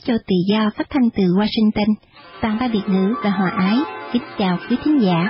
Radio Tự Do phát thanh từ Washington. Toàn ba Việt ngữ và Hòa Ái kính chào quý thính giả.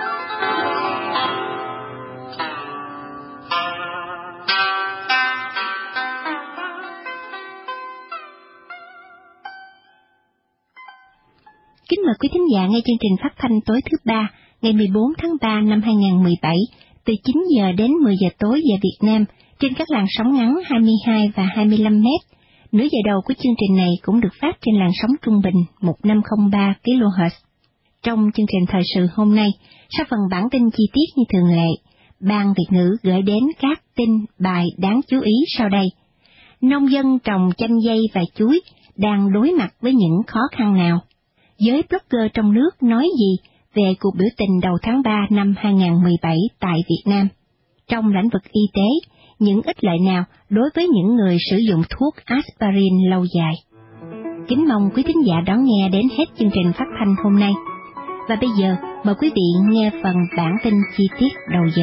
Kính mời quý thính giả nghe chương trình phát thanh tối thứ Ba, ngày 14 tháng 3 năm 2017, từ 9 giờ đến 10 giờ tối giờ Việt Nam, trên các làn sóng ngắn 22 và 25 mét. Nửa giờ đầu của chương trình này cũng được phát trên làn sóng trung bình 1503 kHz. Trong chương trình thời sự hôm nay, sau phần bản tin chi tiết như thường lệ, Ban Việt ngữ gửi đến các tin bài đáng chú ý sau đây. Nông dân trồng chanh dây và chuối đang đối mặt với những khó khăn nào? Giới blogger trong nước nói gì về cuộc biểu tình đầu tháng 3 năm 2017 tại Việt Nam? Trong lĩnh vực y tế, những ích lợi nào đối với những người sử dụng thuốc aspirin lâu dài? Kính mong quý thính giả đón nghe đến hết chương trình phát thanh hôm nay. Và bây giờ, mời quý vị nghe phần bản tin chi tiết đầu giờ.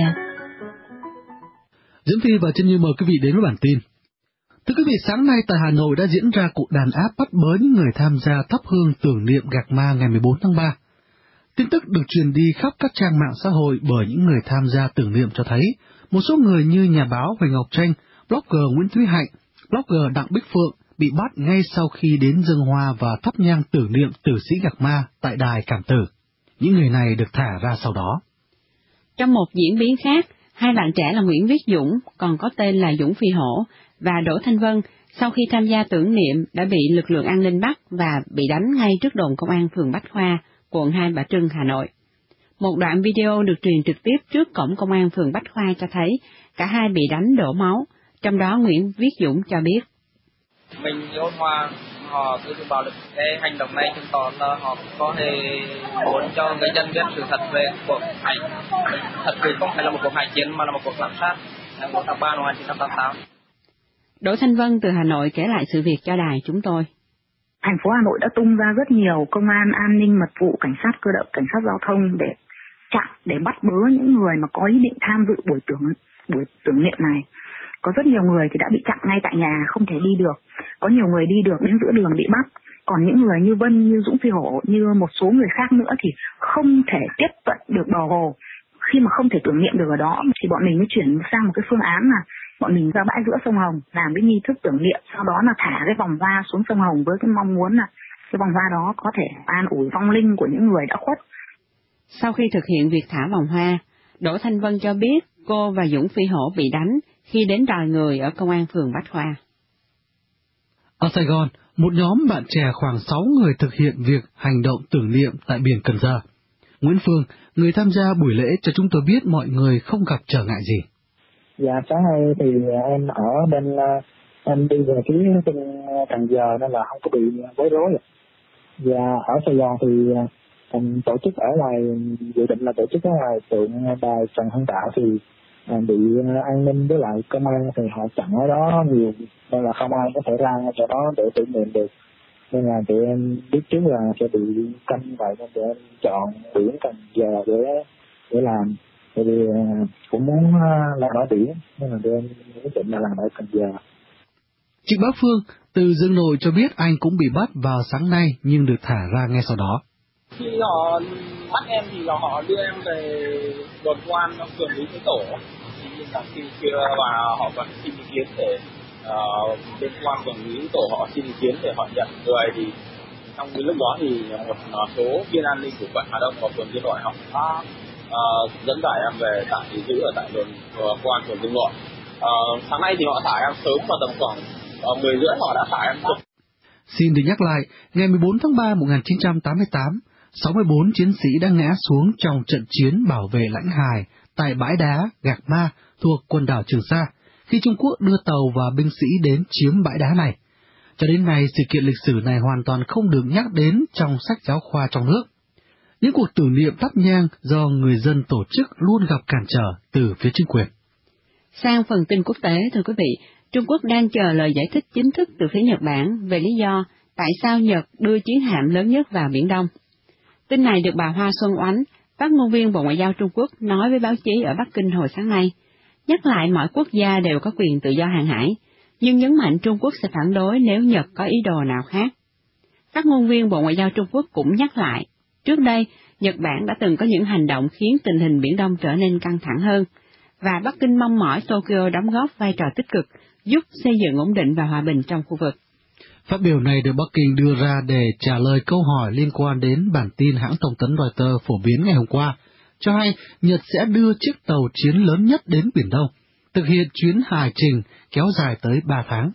Diễm Phi và Trân Như mời quý vị đến với bản tin. Thưa quý vị, sáng nay tại Hà Nội đã diễn ra cuộc đàn áp bắt bớ những người tham gia thắp hương tưởng niệm Gạc Ma ngày 14 tháng 3. Tin tức được truyền đi khắp các trang mạng xã hội bởi những người tham gia tưởng niệm cho thấy một số người như nhà báo Huỳnh Ngọc Tranh, blogger Nguyễn Thúy Hạnh, blogger Đặng Bích Phượng bị bắt ngay sau khi đến dâng hoa và thắp nhang tưởng niệm tử sĩ Gạc Ma tại đài Cảm Tử. Những người này được thả ra sau đó. Trong một diễn biến khác, hai bạn trẻ là Nguyễn Viết Dũng, còn có tên là Dũng Phi Hổ, và Đỗ Thanh Vân, sau khi tham gia tưởng niệm đã bị lực lượng an ninh bắt và bị đánh ngay trước đồn công an phường Bách Khoa, quận 2 Bà Trưng, Hà Nội. Một đoạn video được truyền trực tiếp trước cổng công an phường Bách Khoa cho thấy cả hai bị đánh đổ máu, trong đó Nguyễn Viết Dũng cho biết. Mình yêu hoa, họ cứ bảo được cái hành động này chứng tỏ là họ có thể muốn cho người dân biết sự thật về cuộc hành. Thật sự không phải là một cuộc hành chiến mà là một cuộc lạm sát ngày 1 tháng 3 năm 1988. Đỗ Thanh Vân từ Hà Nội kể lại sự việc cho đài chúng tôi. Thành phố Hà Nội đã tung ra rất nhiều công an, an ninh, mật vụ, cảnh sát cơ động, cảnh sát giao thông để chặn, để bắt bớ những người mà có ý định tham dự buổi tưởng niệm này. Có rất nhiều người thì đã bị chặn ngay tại nhà, không thể đi được. Có nhiều người đi được đến giữa đường bị bắt. Còn những người như Vân, như Dũng Phi Hổ, như một số người khác nữa thì không thể tiếp cận được bờ hồ. Khi mà không thể tưởng niệm được ở đó thì bọn mình mới chuyển sang một cái phương án là bọn mình ra bãi giữa sông Hồng làm cái nghi thức tưởng niệm, sau đó là thả cái vòng hoa xuống sông Hồng với cái mong muốn là cái vòng hoa đó có thể an ủi vong linh của những người đã khuất. Sau khi thực hiện việc thả vòng hoa, Đỗ Thanh Vân cho biết cô và Dũng Phi Hổ bị đánh khi đến đòi người ở công an phường Bách Khoa. Ở Sài Gòn, một nhóm bạn trẻ khoảng 6 người thực hiện việc hành động tưởng niệm tại biển Cần Giờ. Nguyễn Phương, người tham gia buổi lễ, cho chúng tôi biết mọi người không gặp trở ngại gì. Dạ, sáng nay thì em ở bên, em đi về phía bên Cần Giờ nên là không có bị bối rối. Và ở Sài Gòn thì tổ chức ở ngoài, dự định là tổ chức ở ngoài tượng đài Trần Hưng Đạo thì bị an ninh với lại công an thì họ chặn ở đó nhiều, nên là không ai có thể ra cho đó để tưởng niệm được. Nên là tụi em biết trước là sẽ bị canh vậy nên tụi em chọn biển Cần Giờ để làm. Tại vì cũng muốn làm ở biển nên là tụi em quyết định là làm ở Cần Giờ. Chị Bá Phương từ Dương Nội cho biết anh cũng bị bắt vào sáng nay nhưng được thả ra ngay sau đó. Khi họ bắt em thì họ đưa em về đồn công an phường Lý Thái Tổ. Thì là khi kia và họ còn xin ý kiến để bên công an phường Lý Thái Tổ họ xin ý kiến để họ nhận người. Thì trong cái lúc đó thì một số viên an ninh của quận Hà Đông và phường Dương Nội họ dẫn giải em về tại giữ ở tại đồn công an phường Dương Nội. Sáng nay thì họ thả em sớm, vào tầm khoảng 10 rưỡi họ đã thả em sớm. Xin được nhắc lại, ngày 14 tháng 3 1988, 64 chiến sĩ đã ngã xuống trong trận chiến bảo vệ lãnh hải tại bãi đá Gạc Ma thuộc quần đảo Trường Sa, khi Trung Quốc đưa tàu và binh sĩ đến chiếm bãi đá này. Cho đến nay, sự kiện lịch sử này hoàn toàn không được nhắc đến trong sách giáo khoa trong nước. Những cuộc tưởng niệm thắp nhang do người dân tổ chức luôn gặp cản trở từ phía chính quyền. Sang phần tin quốc tế, thưa quý vị, Trung Quốc đang chờ lời giải thích chính thức từ phía Nhật Bản về lý do tại sao Nhật đưa chiến hạm lớn nhất vào Biển Đông. Tin này được bà Hoa Xuân Oánh, phát ngôn viên Bộ Ngoại giao Trung Quốc, nói với báo chí ở Bắc Kinh hồi sáng nay, nhắc lại mọi quốc gia đều có quyền tự do hàng hải, nhưng nhấn mạnh Trung Quốc sẽ phản đối nếu Nhật có ý đồ nào khác. Các ngôn viên Bộ Ngoại giao Trung Quốc cũng nhắc lại, trước đây, Nhật Bản đã từng có những hành động khiến tình hình Biển Đông trở nên căng thẳng hơn, và Bắc Kinh mong mỏi Tokyo đóng góp vai trò tích cực, giúp xây dựng ổn định và hòa bình trong khu vực. Phát biểu này được Bắc Kinh đưa ra để trả lời câu hỏi liên quan đến bản tin hãng thông tấn Reuters phổ biến ngày hôm qua, cho hay Nhật sẽ đưa chiếc tàu chiến lớn nhất đến Biển Đông, thực hiện chuyến hải trình kéo dài tới 3 tháng.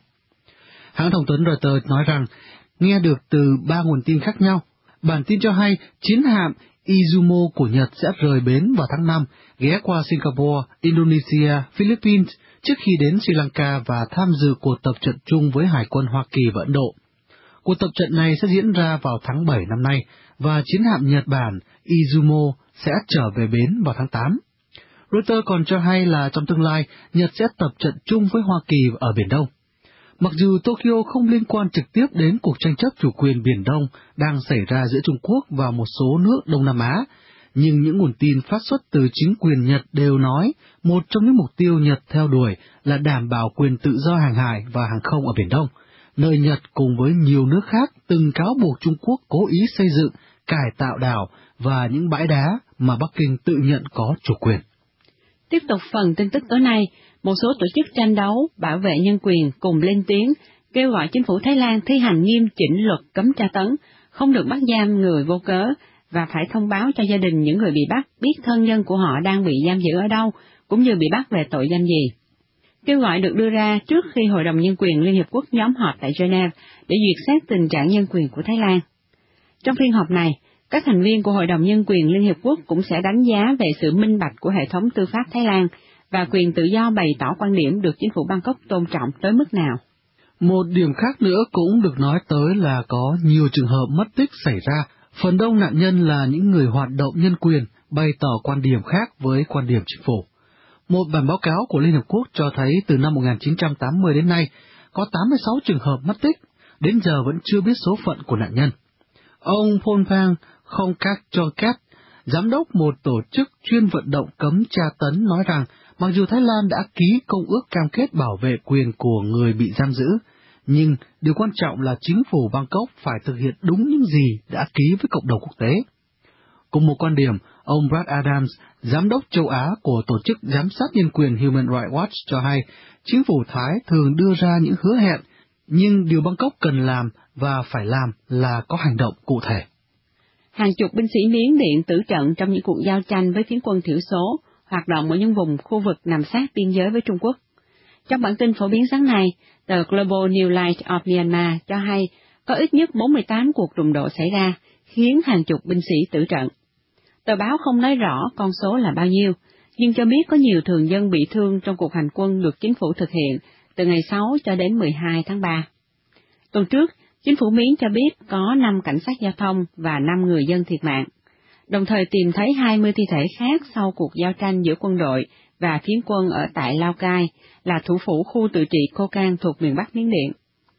Hãng thông tấn Reuters nói rằng, nghe được từ 3 nguồn tin khác nhau, bản tin cho hay chiến hạm Izumo của Nhật sẽ rời bến vào tháng 5, ghé qua Singapore, Indonesia, Philippines trước khi đến Sri Lanka và tham dự cuộc tập trận chung với Hải quân Hoa Kỳ và Ấn Độ. Cuộc tập trận này sẽ diễn ra vào tháng 7 năm nay, và chiến hạm Nhật Bản Izumo sẽ trở về bến vào tháng 8. Reuters còn cho hay là trong tương lai, Nhật sẽ tập trận chung với Hoa Kỳ ở Biển Đông. Mặc dù Tokyo không liên quan trực tiếp đến cuộc tranh chấp chủ quyền Biển Đông đang xảy ra giữa Trung Quốc và một số nước Đông Nam Á, nhưng những nguồn tin phát xuất từ chính quyền Nhật đều nói một trong những mục tiêu Nhật theo đuổi là đảm bảo quyền tự do hàng hải và hàng không ở Biển Đông, nơi Nhật cùng với nhiều nước khác từng cáo buộc Trung Quốc cố ý xây dựng, cải tạo đảo và những bãi đá mà Bắc Kinh tự nhận có chủ quyền. Tiếp tục phần tin tức tối nay, một số tổ chức tranh đấu, bảo vệ nhân quyền cùng lên tiếng, kêu gọi chính phủ Thái Lan thi hành nghiêm chỉnh luật cấm tra tấn, không được bắt giam người vô cớ, và phải thông báo cho gia đình những người bị bắt biết thân nhân của họ đang bị giam giữ ở đâu, cũng như bị bắt về tội danh gì. Kêu gọi được đưa ra trước khi Hội đồng Nhân quyền Liên Hiệp Quốc nhóm họp tại Geneva để duyệt xét tình trạng nhân quyền của Thái Lan. Trong phiên họp này, các thành viên của Hội đồng Nhân quyền Liên Hiệp Quốc cũng sẽ đánh giá về sự minh bạch của hệ thống tư pháp Thái Lan và quyền tự do bày tỏ quan điểm được chính phủ Bangkok tôn trọng tới mức nào. Một điểm khác nữa cũng được nói tới là có nhiều trường hợp mất tích xảy ra. Phần đông nạn nhân là những người hoạt động nhân quyền bày tỏ quan điểm khác với quan điểm chính phủ. Một bản báo cáo của Liên Hợp Quốc cho thấy từ năm 1980 đến nay, có 86 trường hợp mất tích, đến giờ vẫn chưa biết số phận của nạn nhân. Ông Phonphang Khongkachonkat, giám đốc một tổ chức chuyên vận động cấm tra tấn nói rằng, mặc dù Thái Lan đã ký công ước cam kết bảo vệ quyền của người bị giam giữ, nhưng điều quan trọng là chính phủ Bangkok phải thực hiện đúng những gì đã ký với cộng đồng quốc tế. Cùng một quan điểm, ông Brad Adams, giám đốc châu Á của tổ chức giám sát nhân quyền Human Rights Watch cho hay, chính phủ Thái thường đưa ra những hứa hẹn, nhưng điều Bangkok cần làm và phải làm là có hành động cụ thể. Hàng chục binh sĩ Miến Điện tử trận trong những cuộc giao tranh với phiến quân thiểu số, hoạt động ở những vùng khu vực nằm sát biên giới với Trung Quốc. Trong bản tin phổ biến sáng nay, tờ Global New Light of Myanmar cho hay có ít nhất 48 cuộc đụng độ xảy ra, khiến hàng chục binh sĩ tử trận. Tờ báo không nói rõ con số là bao nhiêu, nhưng cho biết có nhiều thường dân bị thương trong cuộc hành quân được chính phủ thực hiện từ ngày 6 cho đến 12 tháng 3. Tuần trước, chính phủ Miến cho biết có 5 cảnh sát giao thông và 5 người dân thiệt mạng, đồng thời tìm thấy 20 thi thể khác sau cuộc giao tranh giữa quân đội và phiến quân ở tại Lao Cai, là thủ phủ khu tự trị Cô Can thuộc miền Bắc Miến Điện.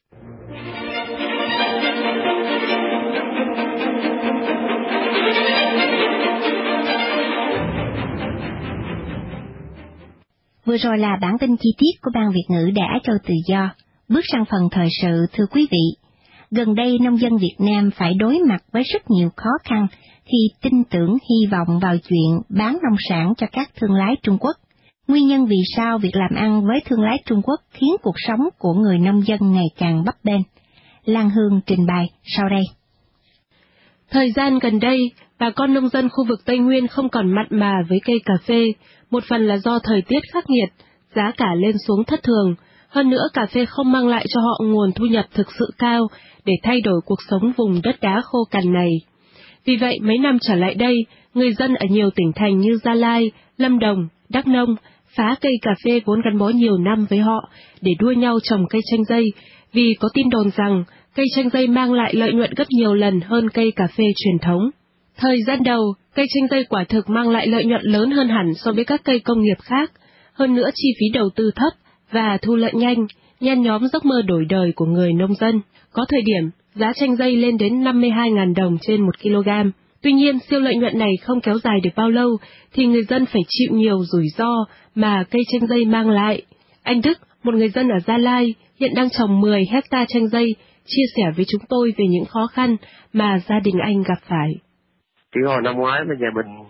Vừa rồi là bản tin chi tiết của Ban Việt ngữ Đài Á Châu Tự Do. Bước sang phần thời sự, thưa quý vị. Gần đây, nông dân Việt Nam phải đối mặt với rất nhiều khó khăn khi tin tưởng hy vọng vào chuyện bán nông sản cho các thương lái Trung Quốc. Nguyên nhân vì sao việc làm ăn với thương lái Trung Quốc khiến cuộc sống của người nông dân ngày càng bấp bênh? Lan Hương trình bày sau đây. Thời gian gần đây, bà con nông dân khu vực Tây Nguyên không còn mặn mà với cây cà phê, một phần là do thời tiết khắc nghiệt, giá cả lên xuống thất thường, hơn nữa cà phê không mang lại cho họ nguồn thu nhập thực sự cao để thay đổi cuộc sống vùng đất đá khô cằn này. Vì vậy, mấy năm trở lại đây, người dân ở nhiều tỉnh thành như Gia Lai, Lâm Đồng, Đắk Nông phá cây cà phê vốn gắn bó nhiều năm với họ để đua nhau trồng cây chanh dây, vì có tin đồn rằng cây chanh dây mang lại lợi nhuận gấp nhiều lần hơn cây cà phê truyền thống. Thời gian đầu, cây chanh dây quả thực mang lại lợi nhuận lớn hơn hẳn so với các cây công nghiệp khác, hơn nữa chi phí đầu tư thấp và thu lợi nhanh, nhen nhóm giấc mơ đổi đời của người nông dân. Có thời điểm, giá chanh dây lên đến 52.000 đồng trên 1 kg. Tuy nhiên, siêu lợi nhuận này không kéo dài được bao lâu, thì người dân phải chịu nhiều rủi ro mà cây chanh dây mang lại. Anh Đức, một người dân ở Gia Lai, hiện đang trồng 10 hectare chanh dây, chia sẻ với chúng tôi về những khó khăn mà gia đình anh gặp phải. Cái hồi năm ngoái mà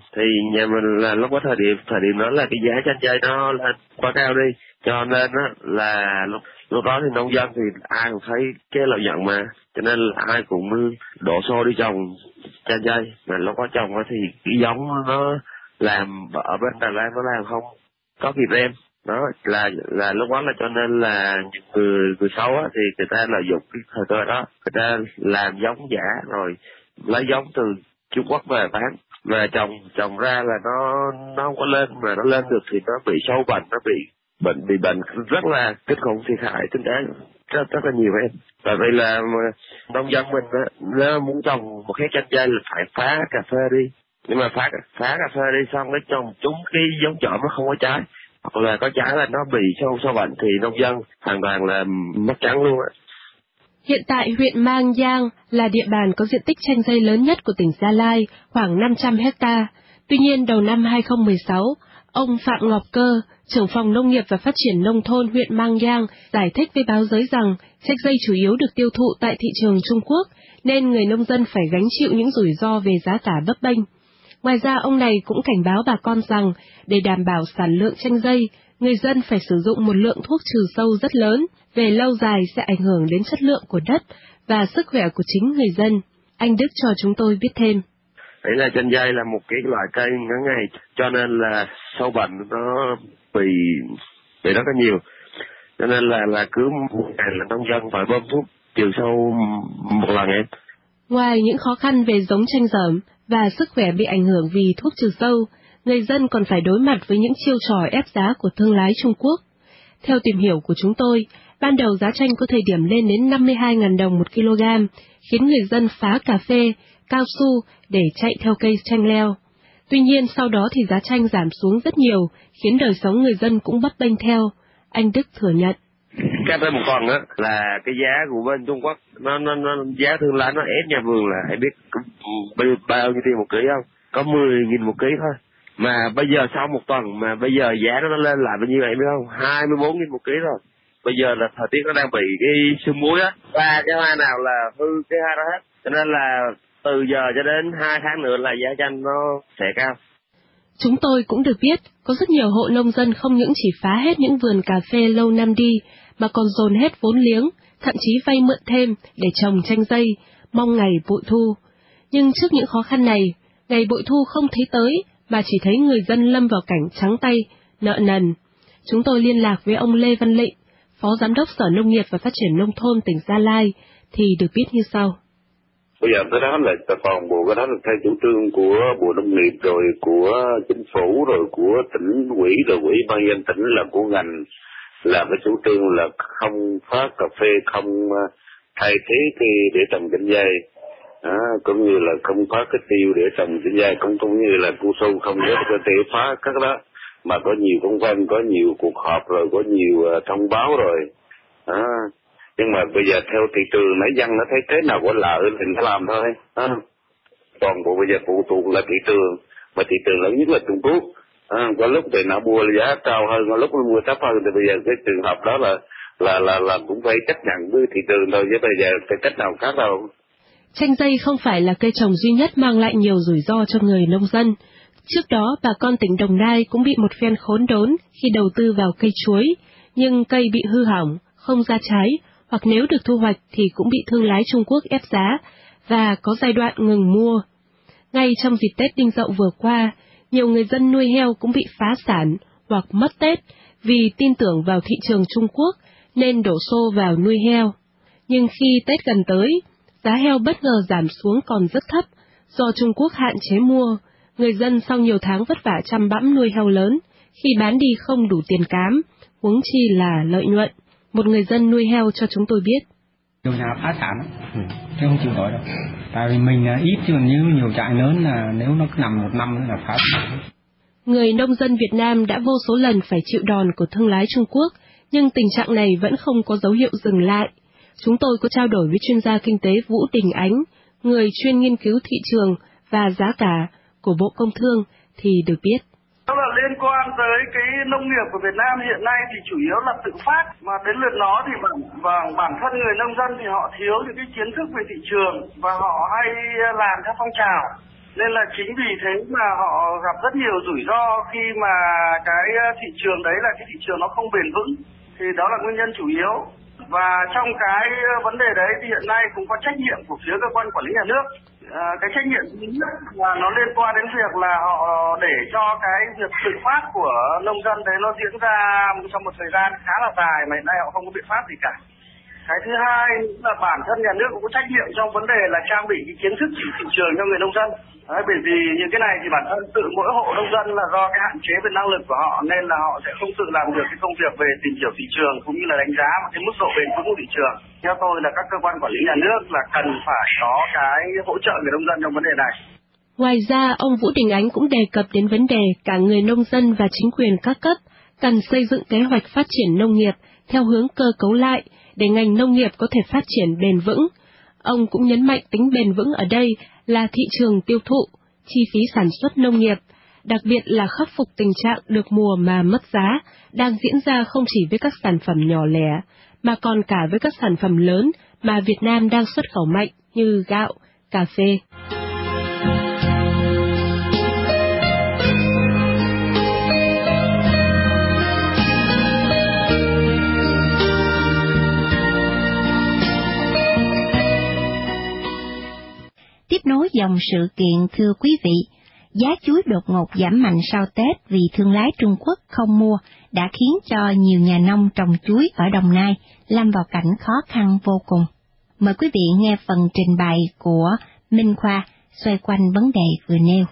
nhà mình là lúc có thời điểm đó là cái giá chanh dây nó lên quá cao đi, cho nên á là lúc đó thì nông dân thì ai cũng thấy cái lợi nhuận mà, cho nên là ai cũng đổ xô đi trồng chanh dây. Mà lúc có trồng thì cái giống nó làm ở bên Đà Lạt nó làm không có kịp em. Đó là lúc đó là cho nên là những người xấu á thì người ta lợi dụng cái thời cơ đó, người ta làm giống giả rồi lấy giống từ Trung Quốc về bán, mà trồng ra là nó không có lên, mà nó lên được thì nó bị sâu bệnh, nó bị bệnh rất là kinh khủng, thiệt hại kinh tế rất là nhiều em. Tại vì là nông dân mình á, nó muốn trồng một hectare chanh dây là phải phá cà phê đi, nhưng mà phá cà phê đi xong nó trồng trúng cái giống chợ nó không có trái, hoặc là có trái là nó bị sâu bệnh thì nông dân hoàn toàn là mất trắng luôn á. Hiện tại huyện Mang Giang là địa bàn có diện tích chanh dây lớn nhất của tỉnh Gia Lai, khoảng 500 hecta. Tuy nhiên, đầu năm 2016, ông Phạm Ngọc Cơ, trưởng phòng nông nghiệp và phát triển nông thôn huyện Mang Giang, giải thích với báo giới rằng chanh dây chủ yếu được tiêu thụ tại thị trường Trung Quốc, nên người nông dân phải gánh chịu những rủi ro về giá cả bấp bênh. Ngoài ra, ông này cũng cảnh báo bà con rằng, để đảm bảo sản lượng chanh dây, người dân phải sử dụng một lượng thuốc trừ sâu rất lớn, về lâu dài sẽ ảnh hưởng đến chất lượng của đất và sức khỏe của chính người dân. Anh Đức cho chúng tôi biết thêm. Đấy là chanh dây là một cái loại cây ngắn ngày, cho nên là sâu bệnh nó bị rất là nhiều. Cho nên là cứ một ngày là nông dân phải bơm thuốc trừ sâu một lần em. Ngoài những khó khăn về giống chanh dởm và sức khỏe bị ảnh hưởng vì thuốc trừ sâu, người dân còn phải đối mặt với những chiêu trò ép giá của thương lái Trung Quốc. Theo tìm hiểu của chúng tôi, ban đầu giá chanh có thời điểm lên đến 52.000 đồng một kg, khiến người dân phá cà phê, cao su để chạy theo cây chanh leo. Tuy nhiên sau đó thì giá chanh giảm xuống rất nhiều, khiến đời sống người dân cũng bấp bênh theo. Anh Đức thừa nhận. Cái thêm một phần á là cái giá của bên Trung Quốc, nó giá thương lái nó ép nhà vườn là hãy biết bao nhiêu tiền một ký không? Có 10.000 một ký thôi. Mà bây giờ sau một tuần mà bây giờ giá nó lên lại bao nhiêu em biết không? 24.000 một ký rồi. Bây giờ là thời tiết nó đang bị cái sương muối á, và cái hoa nào là hư cái hoa đó hết. Cho nên là từ giờ cho đến 2 tháng nữa là giá chanh nó sẽ cao. Chúng tôi cũng được biết, có rất nhiều hộ nông dân không những chỉ phá hết những vườn cà phê lâu năm đi, mà còn dồn hết vốn liếng, thậm chí vay mượn thêm để trồng chanh dây, mong ngày bội thu. Nhưng trước những khó khăn này, ngày bội thu không thấy tới, mà chỉ thấy người dân lâm vào cảnh trắng tay, nợ nần. Chúng tôi liên lạc với ông Lê Văn Lịnh, Phó Giám đốc Sở Nông nghiệp và Phát triển Nông thôn tỉnh Gia Lai, thì được biết như sau. Bây giờ cái đó là toàn bộ cái đó là theo chủ trương của Bộ Nông nghiệp, rồi của chính phủ, rồi của tỉnh ủy, rồi ủy ban nhân tỉnh, là của ngành, là cái chủ trương là không phát cà phê, không thay thế cái để trồng chanh dây, cũng như là không phát cái tiêu để trồng chanh dây, cũng như là cao su không có thể phá các đó, mà có nhiều công văn, có nhiều cuộc họp, rồi có nhiều thông báo rồi. Nhưng mà bây giờ theo thị trường nãy dân nó thấy thế nào có lợi thì nó làm thôi. Toàn bộ bây giờ phụ thuộc là thị trường, mà thị trường lớn nhất là Trung Quốc. Có lúc thì nó mua giá cao hơn, có lúc nó mua thấp hơn, thì bây giờ cái trường hợp đó là cũng phải chấp nhận với thị trường thôi, chứ bây giờ cái cách nào khác đâu. Chanh dây không phải là cây trồng duy nhất mang lại nhiều rủi ro cho người nông dân. Trước đó, bà con tỉnh Đồng Nai cũng bị một phen khốn đốn khi đầu tư vào cây chuối, nhưng cây bị hư hỏng, không ra trái, hoặc nếu được thu hoạch thì cũng bị thương lái Trung Quốc ép giá, và có giai đoạn ngừng mua. Ngay trong dịp Tết Đinh Dậu vừa qua, nhiều người dân nuôi heo cũng bị phá sản hoặc mất Tết vì tin tưởng vào thị trường Trung Quốc nên đổ xô vào nuôi heo. Nhưng khi Tết gần tới, giá heo bất ngờ giảm xuống còn rất thấp do Trung Quốc hạn chế mua. Người dân sau nhiều tháng vất vả chăm bẵm nuôi heo lớn, khi bán đi không đủ tiền cám, huống chi là lợi nhuận. Một người dân nuôi heo cho chúng tôi biết. Nhiều nhà phá sản, chứ không chịu nổi đâu. Tại vì mình là ít, chứ như nhiều trại lớn là nếu nó cứ nằm một năm nữa là phá sản. Người nông dân Việt Nam đã vô số lần phải chịu đòn của thương lái Trung Quốc, nhưng tình trạng này vẫn không có dấu hiệu dừng lại. Chúng tôi có trao đổi với chuyên gia kinh tế Vũ Đình Ánh, người chuyên nghiên cứu thị trường và giá cả của Bộ Công Thương, thì được biết. Đó là liên quan tới cái nông nghiệp của Việt Nam hiện nay thì chủ yếu là tự phát, mà đến lượt nó thì bản thân người nông dân thì họ thiếu những cái kiến thức về thị trường và họ hay làm theo phong trào. Nên là chính vì thế mà họ gặp rất nhiều rủi ro khi mà cái thị trường đấy là cái thị trường nó không bền vững. Thì đó là nguyên nhân chủ yếu. Và trong cái vấn đề đấy thì hiện nay cũng có trách nhiệm của phía cơ quan quản lý nhà nước. Cái trách nhiệm thứ nhất là nó liên quan đến việc là họ để cho cái việc tự phát của nông dân đấy nó diễn ra trong một thời gian khá là dài mà hiện nay họ không có biện pháp gì cả. Cái thứ hai là bản thân nhà nước cũng có trách nhiệm trong vấn đề là trang bị cái kiến thức chỉ thị trường cho người nông dân. Đấy, bởi vì những cái này thì bản thân tự mỗi hộ nông dân là do cái hạn chế về năng lực của họ nên là họ sẽ không tự làm được cái công việc về tìm hiểu thị trường cũng như là đánh giá một cái mức độ bền vững của thị trường. Theo tôi là các cơ quan quản lý nhà nước là cần phải có cái hỗ trợ người nông dân trong vấn đề này. Ngoài ra, ông Vũ Đình Ánh cũng đề cập đến vấn đề cả người nông dân và chính quyền các cấp cần xây dựng kế hoạch phát triển nông nghiệp theo hướng cơ cấu lại để ngành nông nghiệp có thể phát triển bền vững. Ông cũng nhấn mạnh tính bền vững ở đây là thị trường tiêu thụ, chi phí sản xuất nông nghiệp, đặc biệt là khắc phục tình trạng được mùa mà mất giá, đang diễn ra không chỉ với các sản phẩm nhỏ lẻ, mà còn cả với các sản phẩm lớn mà Việt Nam đang xuất khẩu mạnh như gạo, cà phê. Tiếp nối dòng sự kiện, thưa quý vị, giá chuối đột ngột giảm mạnh sau Tết vì thương lái Trung Quốc không mua đã khiến cho nhiều nhà nông trồng chuối ở Đồng Nai lâm vào cảnh khó khăn vô cùng. Mời quý vị nghe phần trình bày của Minh Khoa xoay quanh vấn đề vừa nêu.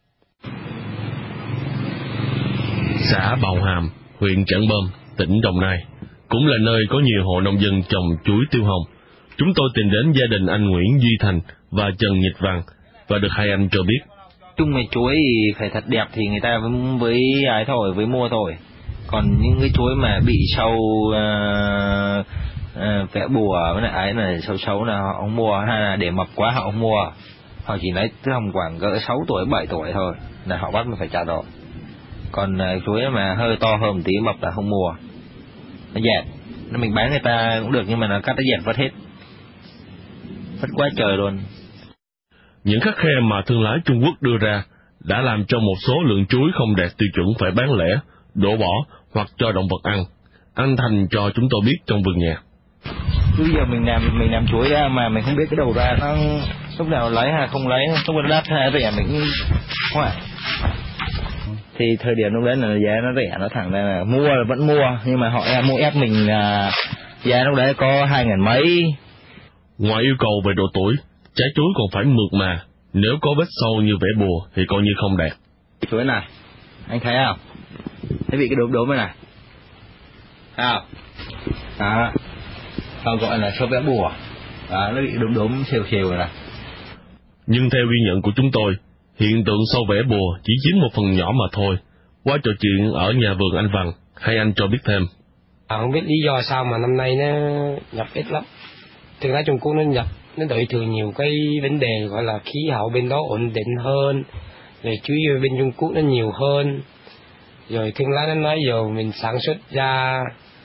Xã Bào Hàm, huyện Trảng Bom, tỉnh Đồng Nai, cũng là nơi có nhiều hộ nông dân trồng chuối tiêu hồng. Chúng tôi tìm đến gia đình anh Nguyễn Duy Thành và Trần Nhật Văn và được hai anh cho biết. Chung về chuối thì phải thật đẹp thì người ta với ai thôi, với mua thôi. Còn những cái chuối mà bị sâu vẽ bùa với lại ấy là sâu là họ không mua, hay là để mập quá họ không mua. Họ chỉ lấy tầm khoảng cỡ 6 tuổi, 7 tuổi thôi là họ bắt mình phải chặt rồi. Còn chuối mà hơi to hơn một tí mập là không mua. Nó dẹt, mình bán người ta cũng được nhưng mà nó cắt nó dẹt vất hết. Vất quá trời luôn. Những khắt khe mà thương lái Trung Quốc đưa ra đã làm cho một số lượng chuối không đạt tiêu chuẩn phải bán lẻ, đổ bỏ hoặc cho động vật ăn. Anh Thành cho chúng tôi biết trong vườn nhà. Bây giờ mình làm chuối ra mà mình không biết cái đầu ra nó lúc nào lấy hay không lấy, lúc nào đắt hay rẻ mình cũng hoài. Thì thời điểm lúc đấy là giá nó rẻ, nó thẳng ra là mua là vẫn mua, nhưng mà họ mua ép mình là giá lúc đấy có 2.000 mấy. Ngoài yêu cầu về độ tuổi, trái chuối còn phải mượt mà, nếu có vết sâu như vẽ bùa thì coi như không đẹp. Chuối này, anh thấy không? Thấy bị cái đốm này này. Thấy không? Đó. Họ gọi là sâu vẽ bùa. Đó, nó bị đốm xèo này. Nhưng theo ghi nhận của chúng tôi, hiện tượng sâu vẽ bùa chỉ chiếm một phần nhỏ mà thôi. Qua trò chuyện ở nhà vườn anh Văn, hay anh cho biết thêm. Không biết lý do sao mà năm nay nó nhập ít lắm. Thương lái Trung Quốc nó nhập, nó đợi thường nhiều cái vấn đề gọi là khí hậu bên đó ổn định hơn, rồi chuối bên Trung Quốc nó nhiều hơn, rồi thương lái nó nói giờ mình sản xuất ra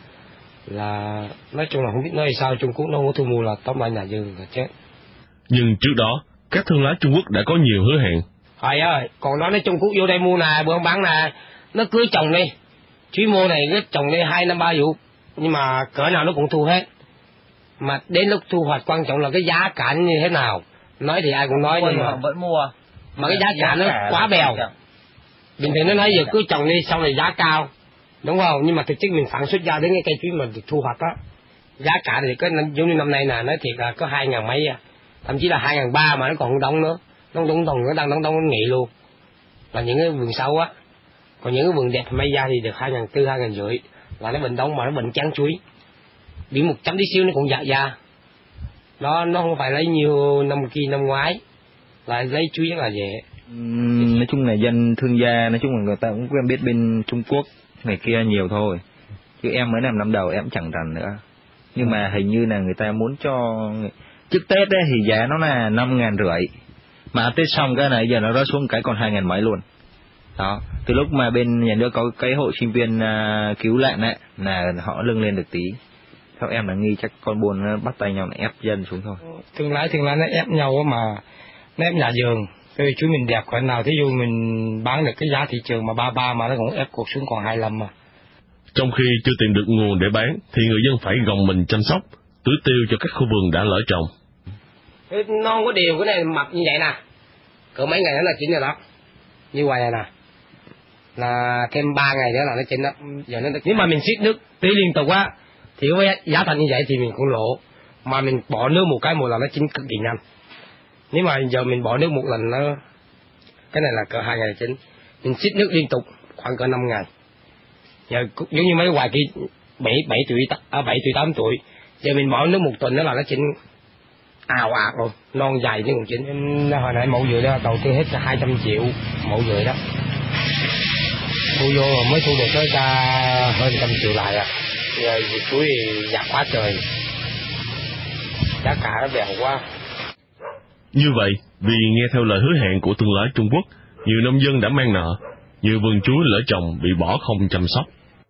là nói chung là không biết nói sao Trung Quốc nó không có thu mua là tóm lại nhà vườn là chết. Nhưng trước đó các thương lái Trung Quốc đã có nhiều hứa hẹn. Trời ơi, còn nói Trung Quốc vô đây mua nè, bữa bán nè, nó cứ trồng đi, chuối mua này nó trồng đi 2 năm 3 vụ, nhưng mà cỡ nào nó cũng thu hết. Mà đến lúc thu hoạch quan trọng là cái giá cả như thế nào. Nói thì ai cũng nói nhưng mà vẫn mua. Mà cái giá cả nó quá bèo. Bình thường nó nói giờ cứ trồng đi sau này giá cao, đúng không? Nhưng mà thực chất mình sản xuất ra đến cái cây chuối mình được thu hoạch á, giá cả thì có giống như năm nay nè, nói thiệt là có 2.000 mấy, thậm chí là 2.300 mà nó còn đông nữa, nó đông nó đang đông nó nghỉ luôn. Là những cái vườn sâu á, còn những cái vườn đẹp may ra thì được 2.400, 2.500, là nó bệnh đông mà nó bệnh chán chuối. Bị 100 tí xíu nó cũng dạ. Nó không phải lấy nhiều năm năm ngoái, lại lấy chuối rất là dễ. Nói chung là dân thương gia, nói chung là người ta cũng quen biết bên Trung Quốc này kia nhiều thôi. Chứ em mới làm năm đầu em chẳng rành nữa. Nhưng mà hình như là người ta muốn cho trước Tết ấy, thì giá nó là 5.500. Mà Tết xong cái này giờ nó rớt xuống cái còn 2.000 mấy luôn. Đó, từ lúc mà bên nhà nước có cái hội sinh viên cứu nạn ấy, là họ lưng lên được tí. Theo em là nghi chắc con buôn nó bắt tay nhau ép dân xuống thôi. Thương lái nó ép nhau mà nó ép nhà vườn. Cái chuối mình đẹp cỡ nào, thí dụ mình bán được cái giá thị trường mà 33 mà nó cũng ép cuộc xuống còn 25 mà. Trong khi chưa tìm được nguồn để bán, thì người dân phải gồng mình chăm sóc, tưới tiêu cho các khu vườn đã lỡ trồng. Nó không có điều cái này mập như vậy nè, cỡ mấy ngày nữa là chín rồi đó, như vậy này nè, là thêm 3 ngày nữa là nó chín đó. Giờ nó nếu mà mình xịt nước tưới liên tục á, thì với giá thành như vậy thì mình cũng lỗ, mà mình bỏ nước một lần nó chín cực kỳ nhanh. Nếu mà giờ mình bỏ nước một lần nó, cái này là cỡ 2 ngày chín, mình xịt nước liên tục khoảng cỡ 5 ngày. Giờ giống như mấy hoài kia 7 tuổi 8 tuổi, giờ mình bỏ nước một tuần đó là nó chín ào ạt rồi, non dài nhưng còn chín. Hồi nãy mẫu dừa đó đầu tư hết 200 triệu mẫu dừa đó, thu vô rồi mới thu được tới ra hơn 100 triệu lại à. Giờ chuối giặt quá trời, giá cả nó bèo quá. Như vậy, vì nghe theo lời hứa hẹn của thương lái Trung Quốc, nhiều nông dân đã mang nợ, nhiều vườn chuối lỡ trồng bị bỏ không chăm sóc.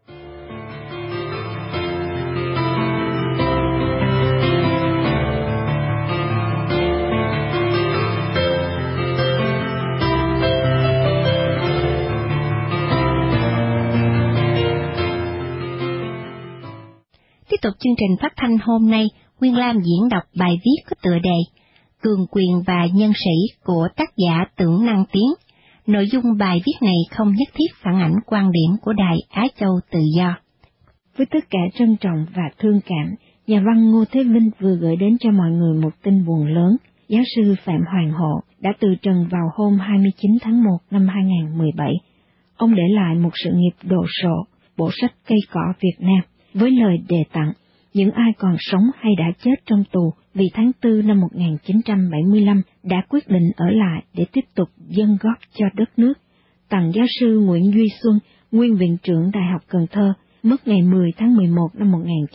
Tiếp tục chương trình phát thanh hôm nay, Nguyên Lam diễn đọc bài viết có tựa đề Cường quyền và nhân sĩ của tác giả Tưởng Năng Tiến. Nội dung bài viết này không nhất thiết phản ảnh quan điểm của Đài Á Châu Tự Do. Với tất cả trân trọng và thương cảm, nhà văn Ngô Thế Vinh vừa gửi đến cho mọi người một tin buồn lớn. Giáo sư Phạm Hoàng Hộ đã từ trần vào hôm 29 tháng 1 năm 2017. Ông để lại một sự nghiệp đồ sộ, bộ sách Cây cỏ Việt Nam, với lời đề tặng những ai còn sống hay đã chết trong tù vì tháng 4 năm 1975 đã quyết định ở lại để tiếp tục dâng góp cho đất nước. Tặng giáo sư Nguyễn Duy Xuân, nguyên viện trưởng Đại học Cần Thơ, mất ngày 10 tháng 11 năm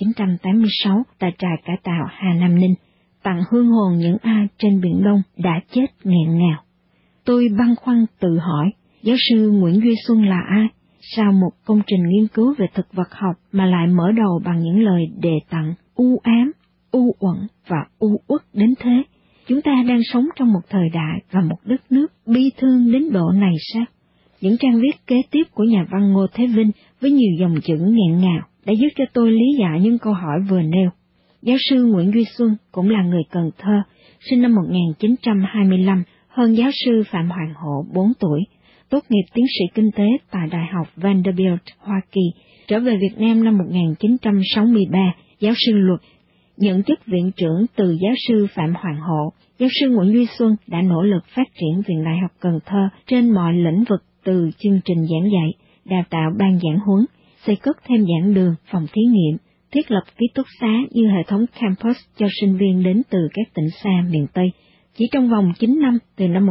1986 tại trại cải tạo Hà Nam Ninh. Tặng hương hồn những ai trên Biển Đông đã chết nghẹn ngào. Tôi băn khoăn tự hỏi, giáo sư Nguyễn Duy Xuân là ai? Sao một công trình nghiên cứu về thực vật học mà lại mở đầu bằng những lời đề tặng u ám, u uẩn và u uất đến thế? Chúng ta đang sống trong một thời đại và một đất nước bi thương đến độ này sao? Những trang viết kế tiếp của nhà văn Ngô Thế Vinh với nhiều dòng chữ nghẹn ngào đã giúp cho tôi lý giải những câu hỏi vừa nêu. Giáo sư Nguyễn Duy Xuân cũng là người Cần Thơ, sinh năm 1925, hơn giáo sư Phạm Hoàng Hộ 4 tuổi. Tốt nghiệp tiến sĩ kinh tế tại Đại học Vanderbilt, Hoa Kỳ, trở về Việt Nam năm 1963, giáo sư luật. Nhận chức viện trưởng từ giáo sư Phạm Hoàng Hộ, giáo sư Nguyễn Duy Xuân đã nỗ lực phát triển Viện Đại học Cần Thơ trên mọi lĩnh vực, từ chương trình giảng dạy, đào tạo ban giảng huấn, xây cất thêm giảng đường, phòng thí nghiệm, thiết lập ký túc xá như hệ thống campus cho sinh viên đến từ các tỉnh xa miền Tây. Chỉ trong vòng 9 năm, từ năm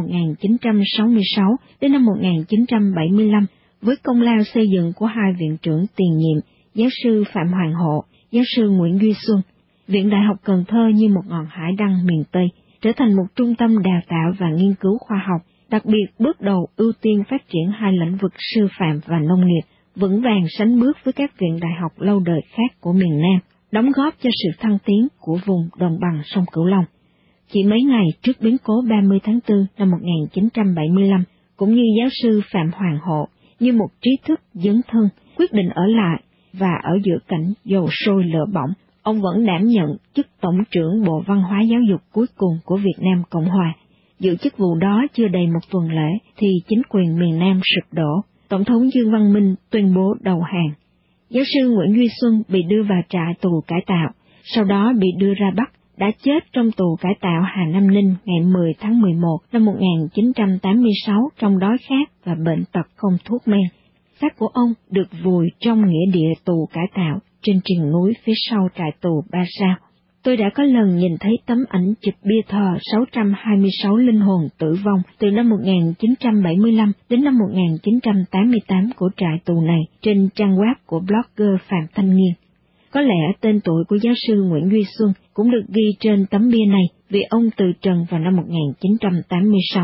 1966 đến năm 1975, với công lao xây dựng của hai viện trưởng tiền nhiệm, giáo sư Phạm Hoàng Hộ, giáo sư Nguyễn Duy Xuân, Viện Đại học Cần Thơ như một ngọn hải đăng miền Tây, trở thành một trung tâm đào tạo và nghiên cứu khoa học, đặc biệt bước đầu ưu tiên phát triển hai lĩnh vực sư phạm và nông nghiệp, vững vàng sánh bước với các viện đại học lâu đời khác của miền Nam, đóng góp cho sự thăng tiến của vùng đồng bằng sông Cửu Long. Chỉ mấy ngày trước biến cố 30 tháng 4 năm 1975, cũng như giáo sư Phạm Hoàng Hộ, như một trí thức dấn thân, quyết định ở lại, và ở giữa cảnh dầu sôi lửa bỏng, ông vẫn đảm nhận chức Tổng trưởng Bộ Văn hóa Giáo dục cuối cùng của Việt Nam Cộng Hòa. Giữ chức vụ đó chưa đầy một tuần lễ thì chính quyền miền Nam sụp đổ, Tổng thống Dương Văn Minh tuyên bố đầu hàng. Giáo sư Nguyễn Duy Xuân bị đưa vào trại tù cải tạo, sau đó bị đưa ra Bắc, đã chết trong tù cải tạo Hà Nam Ninh ngày 10 tháng 11 năm 1986 trong đói khát và bệnh tật không thuốc men. Xác của ông được vùi trong nghĩa địa tù cải tạo trên triền núi phía sau trại tù Ba Sao. Tôi đã có lần nhìn thấy tấm ảnh chụp bia thờ 626 linh hồn tử vong từ năm 1975 đến năm 1988 của trại tù này trên trang web của blogger Phạm Thanh Nghiên. Có lẽ tên tuổi của giáo sư Nguyễn Duy Xuân cũng được ghi trên tấm bia này vì ông từ trần vào năm 1986.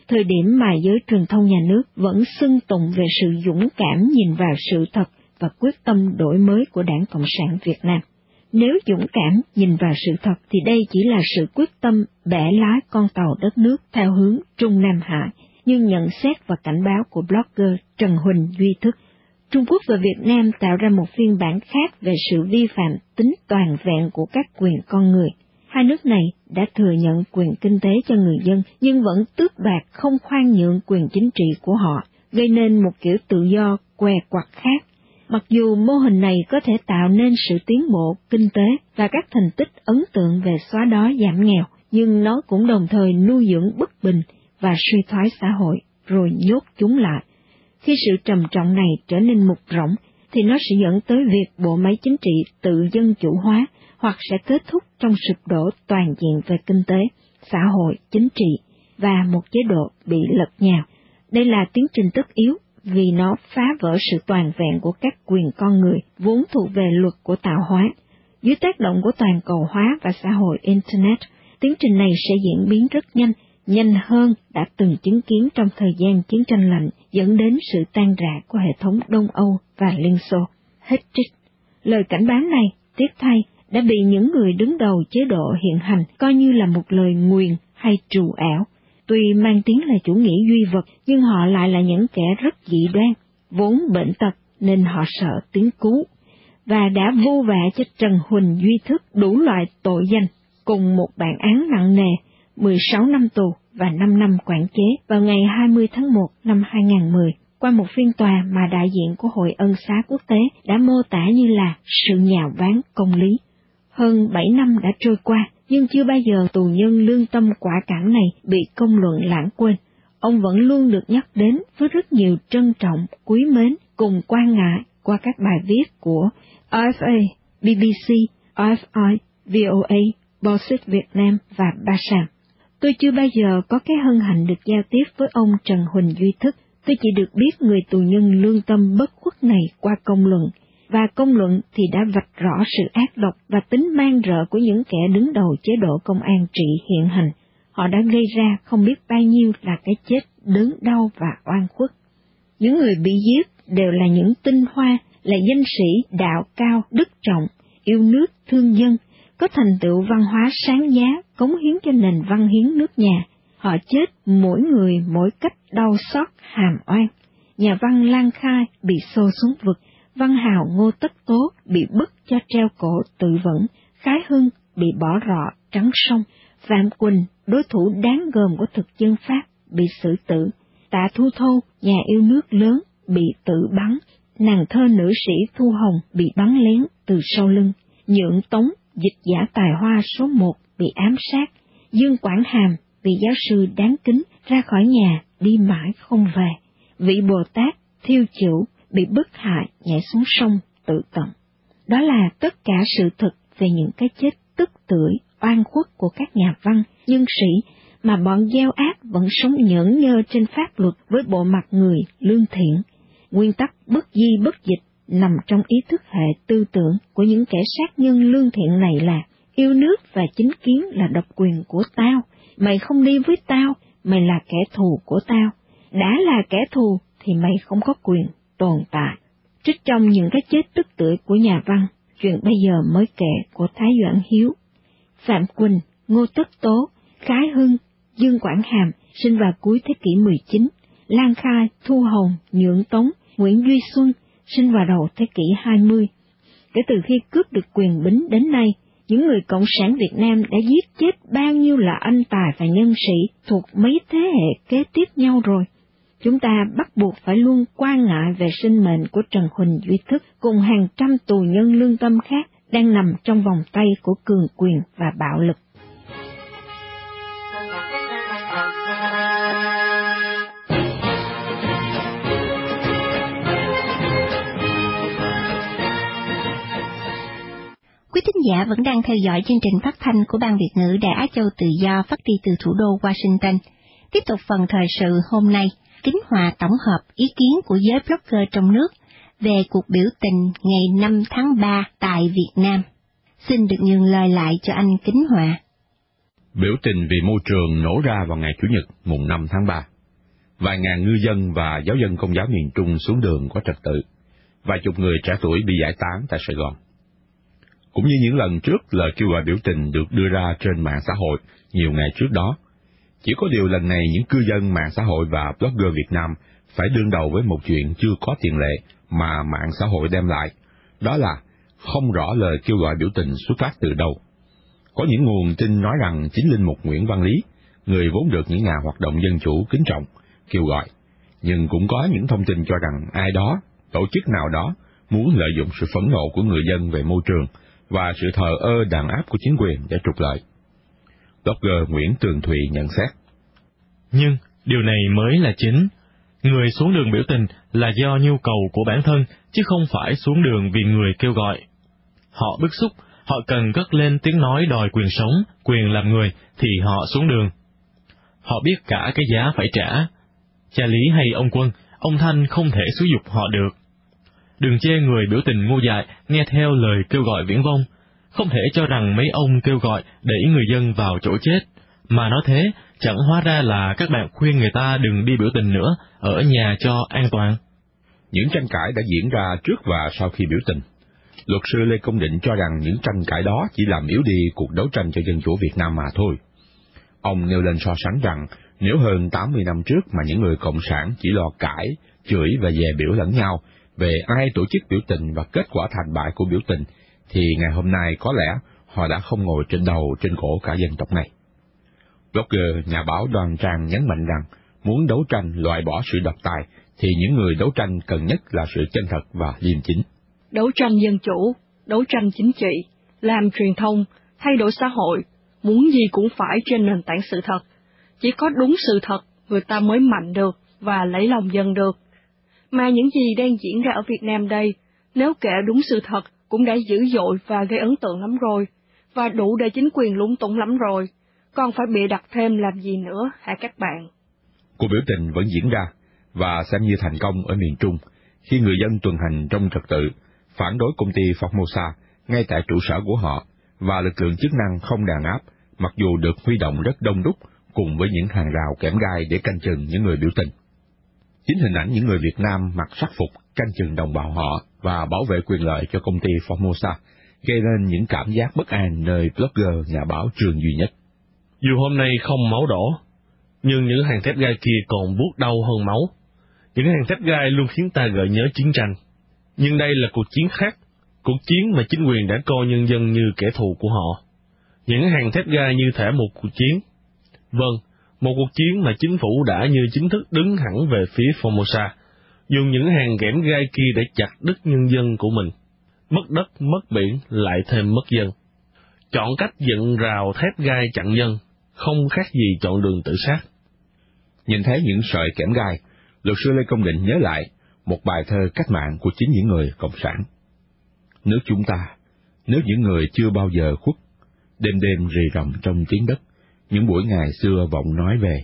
thời điểm mà giới truyền thông nhà nước vẫn xưng tụng về sự dũng cảm nhìn vào sự thật và quyết tâm đổi mới của Đảng Cộng sản Việt Nam. Nếu dũng cảm nhìn vào sự thật thì đây chỉ là sự quyết tâm bẻ lái con tàu đất nước theo hướng Trung Nam Hải, nhưng nhận xét và cảnh báo của blogger Trần Huỳnh Duy Thức. Trung Quốc và Việt Nam tạo ra một phiên bản khác về sự vi phạm tính toàn vẹn của các quyền con người. Hai nước này đã thừa nhận quyền kinh tế cho người dân nhưng vẫn tước đoạt không khoan nhượng quyền chính trị của họ, gây nên một kiểu tự do què quặt khác. Mặc dù mô hình này có thể tạo nên sự tiến bộ kinh tế và các thành tích ấn tượng về xóa đói giảm nghèo, nhưng nó cũng đồng thời nuôi dưỡng bất bình và suy thoái xã hội, rồi nhốt chúng lại. Khi sự trầm trọng này trở nên mục rỗng, thì nó sẽ dẫn tới việc bộ máy chính trị tự dân chủ hóa, hoặc sẽ kết thúc trong sụp đổ toàn diện về kinh tế, xã hội, chính trị, và một chế độ bị lật nhào. Đây là tiến trình tất yếu, vì nó phá vỡ sự toàn vẹn của các quyền con người vốn thuộc về luật của tạo hóa. Dưới tác động của toàn cầu hóa và xã hội Internet, tiến trình này sẽ diễn biến rất nhanh hơn đã từng chứng kiến trong thời gian chiến tranh lạnh, dẫn đến sự tan rã của hệ thống Đông Âu và Liên Xô. Hết trích. Lời cảnh báo này, tiếc thay, đã bị những người đứng đầu chế độ hiện hành coi như là một lời nguyền hay trù ảo. Tuy mang tiếng là chủ nghĩa duy vật, nhưng họ lại là những kẻ rất dị đoan, vốn bệnh tật nên họ sợ tiếng cứu, và đã vu vạ cho Trần Huỳnh Duy Thức đủ loại tội danh, cùng một bản án nặng nề, 16 năm tù và 5 năm quản chế vào ngày 20 tháng 1 năm 2010, qua một phiên tòa mà đại diện của Hội Ân xá Quốc tế đã mô tả như là sự nhạo báng công lý. Hơn 7 năm đã trôi qua, nhưng chưa bao giờ tù nhân lương tâm quả cảm này bị công luận lãng quên. Ông vẫn luôn được nhắc đến với rất nhiều trân trọng, quý mến cùng quan ngại qua các bài viết của RFA, BBC, RFI, VOA, Báo Sức Việt Nam và Ba Sàm. Tôi chưa bao giờ có cái hân hạnh được giao tiếp với ông Trần Huỳnh Duy Thức. Tôi chỉ được biết người tù nhân lương tâm bất khuất này qua công luận, và công luận thì đã vạch rõ sự ác độc và tính man rợ của những kẻ đứng đầu chế độ công an trị hiện hành. Họ đã gây ra không biết bao nhiêu là cái chết đớn đau và oan khuất. Những người bị giết đều là những tinh hoa, là danh sĩ đạo cao đức trọng, yêu nước thương dân, có thành tựu văn hóa sáng giá, cống hiến cho nền văn hiến nước nhà. Họ chết mỗi người mỗi cách đau xót hàm oan. Nhà văn Lan Khai bị xô xuống vực, văn hào Ngô Tất Tố bị bức cho treo cổ tự vẫn, Khái Hưng bị bỏ rọ trắng sông, Phạm Quỳnh, đối thủ đáng gờm của thực dân Pháp, bị xử tử, Tạ Thu Thâu, nhà yêu nước lớn, bị tự bắn, nàng thơ nữ sĩ Thu Hồng bị bắn lén từ sau lưng, Nhượng Tống, dịch giả tài hoa số 1 bị ám sát, Dương Quảng Hàm vì giáo sư đáng kính ra khỏi nhà đi mãi không về, vị Bồ Tát Thiêu Chửu bị bức hại nhảy xuống sông tự tận. Đó là tất cả sự thật về những cái chết tức tưởi, oan khuất của các nhà văn, nhân sĩ mà bọn gieo ác vẫn sống nhởn nhơ trên pháp luật với bộ mặt người lương thiện. Nguyên tắc bất di bất dịch nằm trong ý thức hệ tư tưởng của những kẻ sát nhân lương thiện này là yêu nước và chính kiến là độc quyền của tao, mày không đi với tao, mày là kẻ thù của tao, đã là kẻ thù thì mày không có quyền tồn tại. Trích trong những cái chết tức tưởi của nhà văn, chuyện bây giờ mới kể của Thái Doãn Hiếu. Phạm Quỳnh, Ngô Tất Tố, Khái Hưng, Dương Quảng Hàm sinh vào cuối thế kỷ 19, Lan Khai, Thu Hồng, Nhượng Tống, Nguyễn Duy Xuân sinh vào đầu thế kỷ 20. Kể từ khi cướp được quyền bính đến nay, những người Cộng sản Việt Nam đã giết chết bao nhiêu là anh tài và nhân sĩ thuộc mấy thế hệ kế tiếp nhau rồi. Chúng ta bắt buộc phải luôn quan ngại về sinh mệnh của Trần Huỳnh Duy Thức cùng hàng trăm tù nhân lương tâm khác đang nằm trong vòng tay của cường quyền và bạo lực. Quý thính giả vẫn đang theo dõi chương trình phát thanh của Ban Việt ngữ Đài Á Châu Tự Do phát đi từ thủ đô Washington. Tiếp tục phần thời sự hôm nay, Kính Hòa tổng hợp ý kiến của giới blogger trong nước về cuộc biểu tình ngày 5 tháng 3 tại Việt Nam. Xin được nhường lời lại cho anh Kính Hòa. Biểu tình vì môi trường nổ ra vào ngày Chủ nhật mùng 5 tháng 3 Vài ngàn ngư dân và giáo dân Công giáo miền Trung xuống đường có trật tự. Vài chục người trẻ tuổi bị giải tán tại Sài Gòn. Cũng như những lần trước, lời kêu gọi biểu tình được đưa ra trên mạng xã hội nhiều ngày trước đó. Chỉ có điều lần này những cư dân mạng xã hội và blogger Việt Nam phải đương đầu với một chuyện chưa có tiền lệ mà mạng xã hội đem lại, đó là không rõ lời kêu gọi biểu tình xuất phát từ đâu. Có những nguồn tin nói rằng chính linh mục Nguyễn Văn Lý, người vốn được những nhà hoạt động dân chủ kính trọng, kêu gọi, nhưng cũng có những thông tin cho rằng ai đó, tổ chức nào đó, muốn lợi dụng sự phẫn nộ của người dân về môi trường và sự thờ ơ đàn áp của chính quyền để trục lợi. Blogger Nguyễn Tường Thụy nhận xét. Nhưng điều này mới là chính. Người xuống đường biểu tình là do nhu cầu của bản thân, chứ không phải xuống đường vì người kêu gọi. Họ bức xúc, họ cần cất lên tiếng nói đòi quyền sống, quyền làm người, thì họ xuống đường. Họ biết cả cái giá phải trả. Cha Lý hay ông Quân, ông Thanh không thể xúi giục họ được. Đừng chê người biểu tình ngu dại nghe theo lời kêu gọi viển vông. Không thể cho rằng mấy ông kêu gọi đẩy người dân vào chỗ chết, mà nói thế chẳng hóa ra là các bạn khuyên người ta đừng đi biểu tình nữa, ở nhà cho an toàn. Những tranh cãi đã diễn ra trước và sau khi biểu tình. Luật sư Lê Công Định cho rằng những tranh cãi đó chỉ làm yếu đi cuộc đấu tranh cho dân chủ Việt Nam mà thôi. Ông nêu lên so sánh rằng nếu hơn 80 năm trước mà những người cộng sản chỉ lo cãi, chửi và dè biểu lẫn nhau về ai tổ chức biểu tình và kết quả thành bại của biểu tình, thì ngày hôm nay có lẽ họ đã không ngồi trên đầu trên cổ cả dân tộc này. Blogger, nhà báo Đoan Trang nhấn mạnh rằng muốn đấu tranh loại bỏ sự độc tài thì những người đấu tranh cần nhất là sự chân thật và liêm chính. Đấu tranh dân chủ, đấu tranh chính trị, làm truyền thông, thay đổi xã hội, muốn gì cũng phải trên nền tảng sự thật. Chỉ có đúng sự thật người ta mới mạnh được và lấy lòng dân được. Mà những gì đang diễn ra ở Việt Nam đây, nếu kể đúng sự thật cũng đã dữ dội và gây ấn tượng lắm rồi, và đủ để chính quyền lúng túng lắm rồi, còn phải bịa đặt thêm làm gì nữa hả các bạn? Cuộc biểu tình vẫn diễn ra, và xem như thành công ở miền Trung, khi người dân tuần hành trong trật tự, phản đối công ty Formosa ngay tại trụ sở của họ, và lực lượng chức năng không đàn áp, mặc dù được huy động rất đông đúc, cùng với những hàng rào kẽm gai để canh chừng những người biểu tình. Chính hình ảnh những người Việt Nam mặc sắc phục canh chừng đồng bào họ và bảo vệ quyền lợi cho công ty Formosa gây nên những cảm giác bất an nơi blogger nhà báo Trương Duy Nhất. Dù hôm nay không máu đổ, nhưng những hàng thép gai kia còn buốt đau hơn máu. Những hàng thép gai luôn khiến ta gợi nhớ chiến tranh. Nhưng đây là cuộc chiến khác, cuộc chiến mà chính quyền đã coi nhân dân như kẻ thù của họ. Những hàng thép gai như thể một cuộc chiến. Vâng, một cuộc chiến mà chính phủ đã như chính thức đứng hẳn về phía Formosa, dùng những hàng ghẽm gai kia để chặt đứt nhân dân của mình. Mất đất, mất biển, lại thêm mất dân. Chọn cách dựng rào thép gai chặn dân, không khác gì chọn đường tự sát. Nhìn thấy những sợi kẽm gai, luật sư Lê Công Định nhớ lại một bài thơ cách mạng của chính những người cộng sản. Nước chúng ta, nước những người chưa bao giờ khuất, đêm đêm rì rầm trong tiếng đất, những buổi ngày xưa vọng nói về.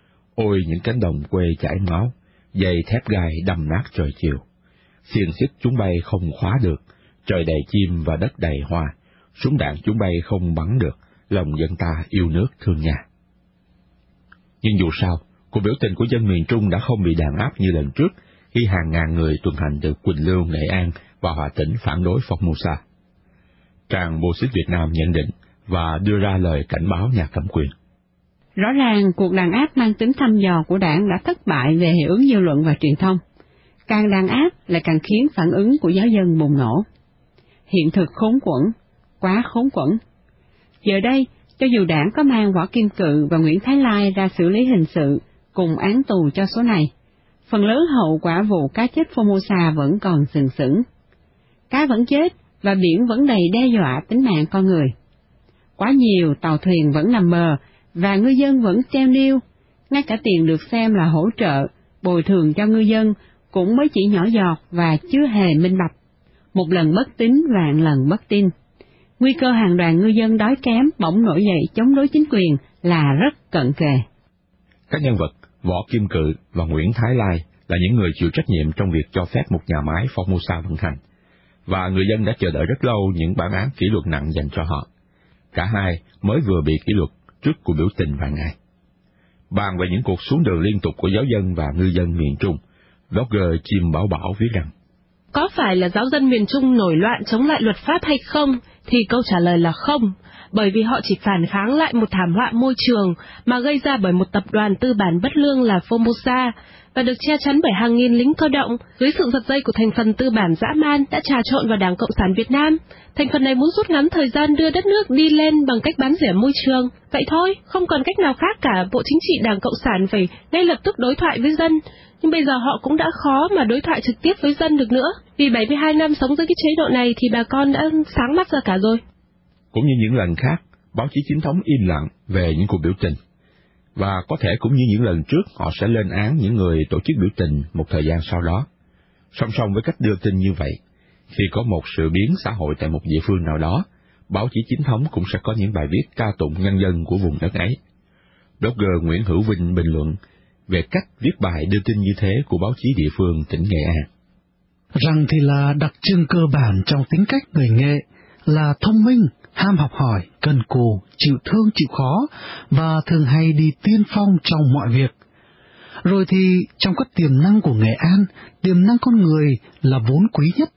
Ôi những cánh đồng quê chảy máu, dây thép gai đâm nát trời chiều. Xiềng xích chúng bay không khóa được, trời đầy chim và đất đầy hoa, súng đạn chúng bay không bắn được, lòng dân ta yêu nước thương nhà. Nhưng dù sao, cuộc biểu tình của dân miền Trung đã không bị đàn áp như lần trước, khi hàng ngàn người tuần hành từ Quỳnh Lưu, Nghệ An và Hà Tĩnh phản đối Formosa. Trang Bosit Việt Nam nhận định và đưa ra lời cảnh báo nhà cầm quyền. Rõ ràng cuộc đàn áp mang tính thăm dò của đảng đã thất bại về hiệu ứng dư luận và truyền thông. Càng đàn áp lại càng khiến phản ứng của giáo dân bùng nổ. Hiện thực khốn quẫn, quá khốn quẫn. Giờ đây, cho dù đảng có mang Võ Kim Cự và Nguyễn Thái Lai ra xử lý hình sự cùng án tù cho số này, phần lớn hậu quả vụ cá chết Formosa vẫn còn sừng sững. Cá vẫn chết và biển vẫn đầy đe dọa tính mạng con người. Quá nhiều tàu thuyền vẫn nằm bờ và ngư dân vẫn treo niêu, ngay cả tiền được xem là hỗ trợ, bồi thường cho ngư dân cũng mới chỉ nhỏ giọt và chưa hề minh bạch. Một lần bất tín vạn lần bất tin. Nguy cơ hàng đoàn ngư dân đói kém bỗng nổi dậy chống đối chính quyền là rất cận kề. Các nhân vật Võ Kim Cự và Nguyễn Thái Lai là những người chịu trách nhiệm trong việc cho phép một nhà máy Formosa vận hành, và người dân đã chờ đợi rất lâu những bản án kỷ luật nặng dành cho họ. Cả hai mới vừa bị kỷ luật trước cuộc biểu tình vài ngày. Bàn về những cuộc xuống đường liên tục của giáo dân và ngư dân miền Trung, blogger Chim Bảo Bảo viết rằng: Có phải là giáo dân miền Trung nổi loạn chống lại luật pháp hay không? Thì câu trả lời là không, bởi vì họ chỉ phản kháng lại một thảm họa môi trường mà gây ra bởi một tập đoàn tư bản bất lương là Formosa, và được che chắn bởi hàng nghìn lính cơ động dưới sự giật dây của thành phần tư bản dã man đã trà trộn vào Đảng Cộng sản Việt Nam. Thành phần này muốn rút ngắn thời gian đưa đất nước đi lên bằng cách bán rẻ môi trường. Vậy thôi, không còn cách nào khác cả, Bộ Chính trị Đảng Cộng sản phải ngay lập tức đối thoại với dân. Nhưng bây giờ họ cũng đã khó mà đối thoại trực tiếp với dân được nữa, vì 72 năm sống dưới cái chế độ này thì bà con đã sáng mắt ra cả rồi. Cũng như những lần khác, báo chí chính thống im lặng về những cuộc biểu tình. Và có thể cũng như những lần trước, họ sẽ lên án những người tổ chức biểu tình một thời gian sau đó. Song song với cách đưa tin như vậy, khi có một sự biến xã hội tại một địa phương nào đó, báo chí chính thống cũng sẽ có những bài viết ca tụng nhân dân của vùng đất ấy. Blogger Nguyễn Hữu Vinh bình luận về cách viết bài đưa tin như thế của báo chí địa phương tỉnh Nghệ An. Rằng thì là đặc trưng cơ bản trong tính cách người Nghệ là thông minh, ham học hỏi, cần cù, chịu thương chịu khó và thường hay đi tiên phong trong mọi việc. Rồi thì trong các tiềm năng của Nghệ An, tiềm năng con người là vốn quý nhất.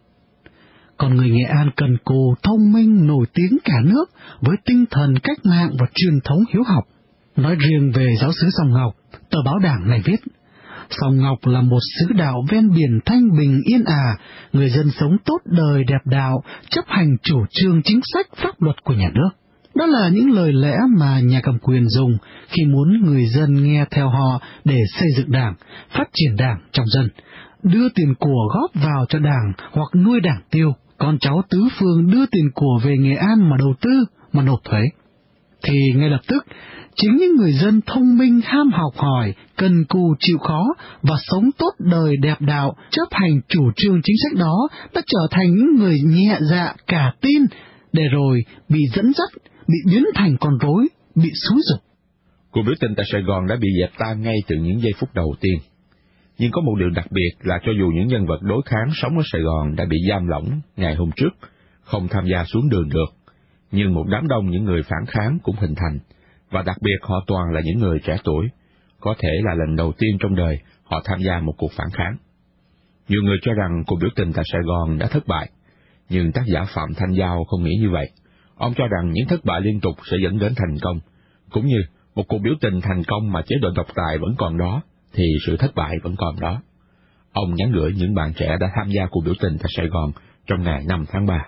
Còn người Nghệ An cần cù, thông minh, nổi tiếng cả nước với tinh thần cách mạng và truyền thống hiếu học. Nói riêng về giáo xứ Sòng Ngọc, tờ báo Đảng này viết: Sòng Ngọc là một xứ đạo ven biển thanh bình yên ả, người dân sống tốt đời đẹp đạo, chấp hành chủ trương chính sách pháp luật của nhà nước. Đó là những lời lẽ mà nhà cầm quyền dùng khi muốn người dân nghe theo họ để xây dựng Đảng, phát triển Đảng trong dân, đưa tiền của góp vào cho Đảng hoặc nuôi Đảng tiêu, con cháu tứ phương đưa tiền của về Nghệ An mà đầu tư, mà nộp thuế. Thì ngay lập tức, chính những người dân thông minh, ham học hỏi, cần cù chịu khó và sống tốt đời đẹp đạo, chấp hành chủ trương chính sách đó đã trở thành những người nhẹ dạ cả tin, để rồi bị dẫn dắt, bị biến thành con rối, bị xúi giục. Cuộc biểu tình tại Sài Gòn đã bị dẹp tan ngay từ những giây phút đầu tiên. Nhưng có một điều đặc biệt là cho dù những nhân vật đối kháng sống ở Sài Gòn đã bị giam lỏng ngày hôm trước, không tham gia xuống đường được, nhưng một đám đông những người phản kháng cũng hình thành, và đặc biệt họ toàn là những người trẻ tuổi, có thể là lần đầu tiên trong đời họ tham gia một cuộc phản kháng. Nhiều người cho rằng cuộc biểu tình tại Sài Gòn đã thất bại, nhưng tác giả Phạm Thanh Giao không nghĩ như vậy. Ông cho rằng những thất bại liên tục sẽ dẫn đến thành công, cũng như một cuộc biểu tình thành công mà chế độ độc tài vẫn còn đó, thì sự thất bại vẫn còn đó. Ông nhắn gửi những bạn trẻ đã tham gia cuộc biểu tình tại Sài Gòn trong ngày 5 tháng 3.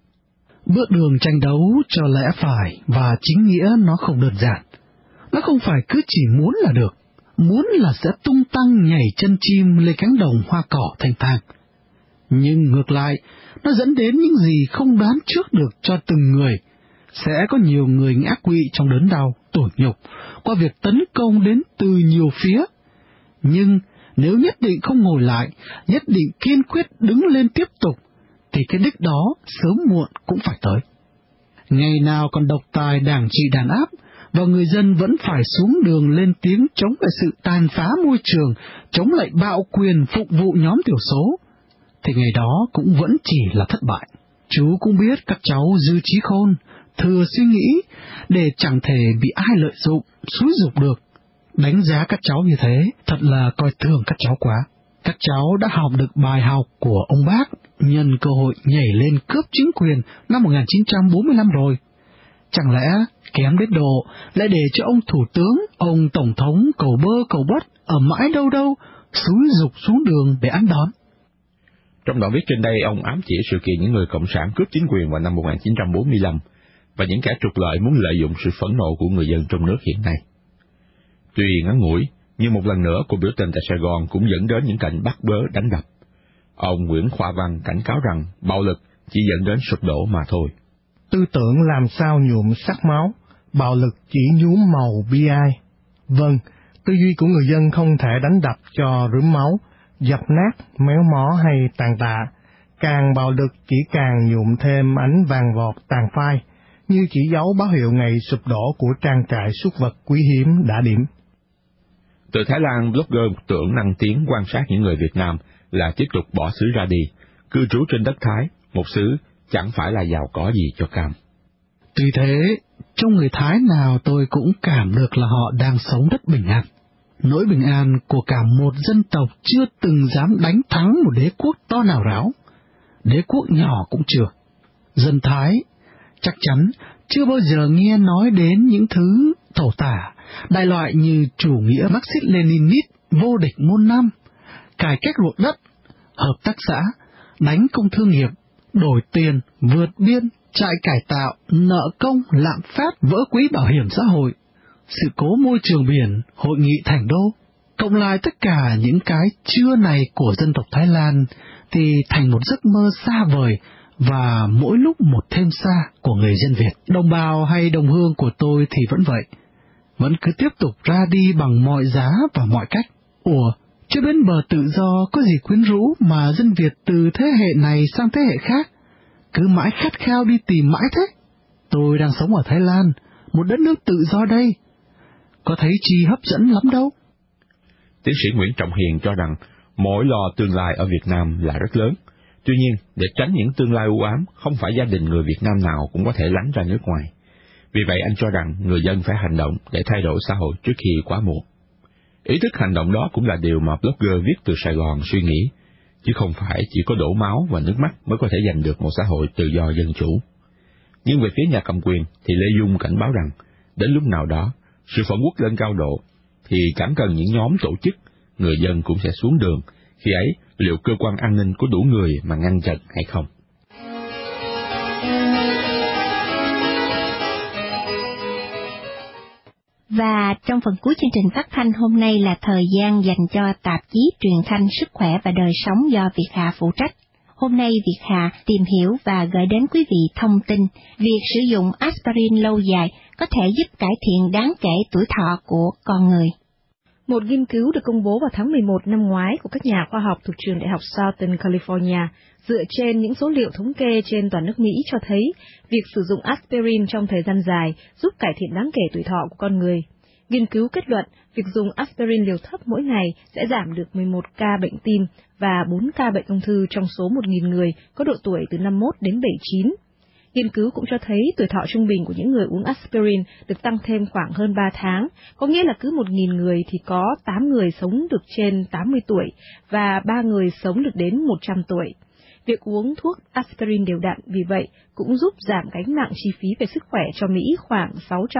Bước đường tranh đấu cho lẽ phải và chính nghĩa nó không đơn giản. Nó không phải cứ chỉ muốn là được, muốn là sẽ tung tăng nhảy chân chim lên cánh đồng hoa cỏ thanh thang. Nhưng ngược lại, nó dẫn đến những gì không đoán trước được cho từng người. Sẽ có nhiều người ngã quỵ trong đớn đau, tủi nhục, qua việc tấn công đến từ nhiều phía. Nhưng nếu nhất định không ngồi lại, nhất định kiên quyết đứng lên tiếp tục, thì cái đích đó sớm muộn cũng phải tới. Ngày nào còn độc tài đảng trị đàn áp, và người dân vẫn phải xuống đường lên tiếng chống lại sự tàn phá môi trường, chống lại bạo quyền phục vụ nhóm thiểu số, thì ngày đó cũng vẫn chỉ là thất bại. Chú cũng biết các cháu dư trí khôn, thừa suy nghĩ, để chẳng thể bị ai lợi dụng, xúi giục được. Đánh giá các cháu như thế, thật là coi thường các cháu quá. Các cháu đã học được bài học của ông bác, nhân cơ hội nhảy lên cướp chính quyền năm 1945 rồi. Chẳng lẽ kém đến độ lại để cho ông thủ tướng, ông tổng thống cầu bơ cầu bất ở mãi đâu đâu, xúi giục xuống đường để ăn đón? Trong đoạn viết trên đây, ông ám chỉ sự kiện những người cộng sản cướp chính quyền vào năm 1945 và những kẻ trục lợi muốn lợi dụng sự phẫn nộ của người dân trong nước hiện nay. Tuy ngắn ngủi, nhưng một lần nữa cuộc biểu tình tại Sài Gòn cũng dẫn đến những cảnh bắt bớ đánh đập. Ông Nguyễn Khoa Văn cảnh cáo rằng bạo lực chỉ dẫn đến sụp đổ mà thôi. Tư tưởng làm sao nhuộm sắc máu, bạo lực chỉ nhuốm màu bi ai. Vâng, tư duy của người dân không thể đánh đập cho rướm máu, dập nát, méo mó hay tàn tạ. Càng bạo lực chỉ càng nhuộm thêm ánh vàng vọt tàn phai, như chỉ dấu báo hiệu ngày sụp đổ của trang trại súc vật quý hiếm đã điểm. Từ Thái Lan, blogger Tưởng Năng Tiến quan sát những người Việt Nam là tiếp tục bỏ xứ ra đi, cư trú trên đất Thái, một xứ chẳng phải là giàu có gì cho cam. Tuy thế, Trong người Thái nào tôi cũng cảm được là họ đang sống rất bình an. Nỗi bình an của cả một dân tộc chưa từng dám đánh thắng một đế quốc to nào ráo. Đế quốc nhỏ cũng chưa. Dân Thái chắc chắn chưa bao giờ nghe nói đến những thứ thổ tả, đại loại như chủ nghĩa Marxist-Leninist, vô địch môn năm, cải cách ruộng đất, hợp tác xã, đánh công thương nghiệp, đổi tiền, vượt biên, trại cải tạo, nợ công, lạm phát, vỡ quỹ bảo hiểm xã hội, sự cố môi trường biển, hội nghị thành đô. Cộng lại tất cả những cái chưa này của dân tộc Thái Lan thì thành một giấc mơ xa vời và mỗi lúc một thêm xa của người dân Việt. Đồng bào hay đồng hương của tôi thì vẫn vậy, vẫn cứ tiếp tục ra đi bằng mọi giá và mọi cách. Ủa, chứ bên bờ tự do có gì quyến rũ mà dân Việt từ thế hệ này sang thế hệ khác cứ mãi khát khao đi tìm mãi thế? Tôi đang sống ở Thái Lan, một đất nước tự do đây, có thấy chi hấp dẫn lắm đâu. Tiến sĩ Nguyễn Trọng Hiền cho rằng mỗi lo tương lai ở Việt Nam là rất lớn. Tuy nhiên, để tránh những tương lai u ám, không phải gia đình người Việt Nam nào cũng có thể lánh ra nước ngoài. Vì vậy anh cho rằng người dân phải hành động để thay đổi xã hội trước khi quá muộn. Ý thức hành động đó cũng là điều mà blogger viết từ Sài Gòn suy nghĩ, chứ không phải chỉ có đổ máu và nước mắt mới có thể giành được một xã hội tự do dân chủ. Nhưng về phía nhà cầm quyền thì Lê Dung cảnh báo rằng, đến lúc nào đó, sự phẫn uất lên cao độ, thì chẳng cần những nhóm tổ chức, người dân cũng sẽ xuống đường. Khi ấy, liệu cơ quan an ninh có đủ người mà ngăn chặn hay không? Và trong phần cuối chương trình phát thanh hôm nay là thời gian dành cho tạp chí truyền thanh Sức khỏe và đời sống do Việt Hà phụ trách. Hôm nay Việt Hà tìm hiểu và gửi đến quý vị thông tin việc sử dụng aspirin lâu dài có thể giúp cải thiện đáng kể tuổi thọ của con người. Một nghiên cứu được công bố vào tháng 11 năm ngoái của các nhà khoa học thuộc trường Đại học Southern California dựa trên những số liệu thống kê trên toàn nước Mỹ cho thấy việc sử dụng aspirin trong thời gian dài giúp cải thiện đáng kể tuổi thọ của con người. Nghiên cứu kết luận việc dùng aspirin liều thấp mỗi ngày sẽ giảm được 11 ca bệnh tim và 4 ca bệnh ung thư trong số 1.000 người có độ tuổi từ 51 đến 79. Nghiên cứu cũng cho thấy tuổi thọ trung bình của những người uống aspirin được tăng thêm khoảng hơn 3 tháng, có nghĩa là cứ 1.000 người thì có 8 người sống được trên 80 tuổi và 3 người sống được đến 100 tuổi. Việc uống thuốc aspirin đều đặn vì vậy cũng giúp giảm gánh nặng chi phí về sức khỏe cho Mỹ khoảng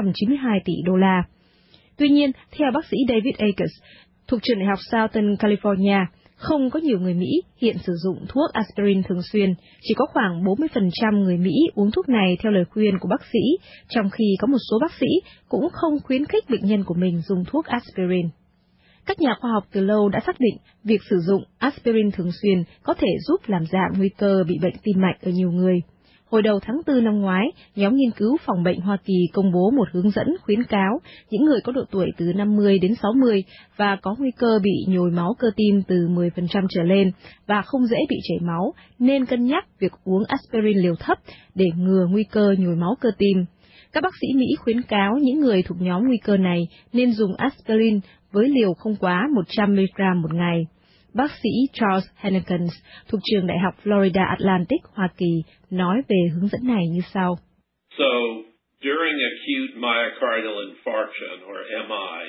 692 tỷ đô la. Tuy nhiên, theo bác sĩ David Akers, thuộc trường Đại học Southern California, không có nhiều người Mỹ hiện sử dụng thuốc aspirin thường xuyên, chỉ có khoảng 40% người Mỹ uống thuốc này theo lời khuyên của bác sĩ, trong khi có một số bác sĩ cũng không khuyến khích bệnh nhân của mình dùng thuốc aspirin. Các nhà khoa học từ lâu đã xác định việc sử dụng aspirin thường xuyên có thể giúp làm giảm nguy cơ bị bệnh tim mạch ở nhiều người. Hồi đầu tháng 4 năm ngoái, nhóm nghiên cứu phòng bệnh Hoa Kỳ công bố một hướng dẫn khuyến cáo những người có độ tuổi từ 50 đến 60 và có nguy cơ bị nhồi máu cơ tim từ 10% trở lên và không dễ bị chảy máu nên cân nhắc việc uống aspirin liều thấp để ngừa nguy cơ nhồi máu cơ tim. Các bác sĩ Mỹ khuyến cáo những người thuộc nhóm nguy cơ này nên dùng aspirin với liều không quá 100mg một ngày. Bác sĩ Charles Hennekens thuộc trường Đại học Florida Atlantic, Hoa Kỳ, nói về hướng dẫn này như sau. So, during acute myocardial infarction, or MI,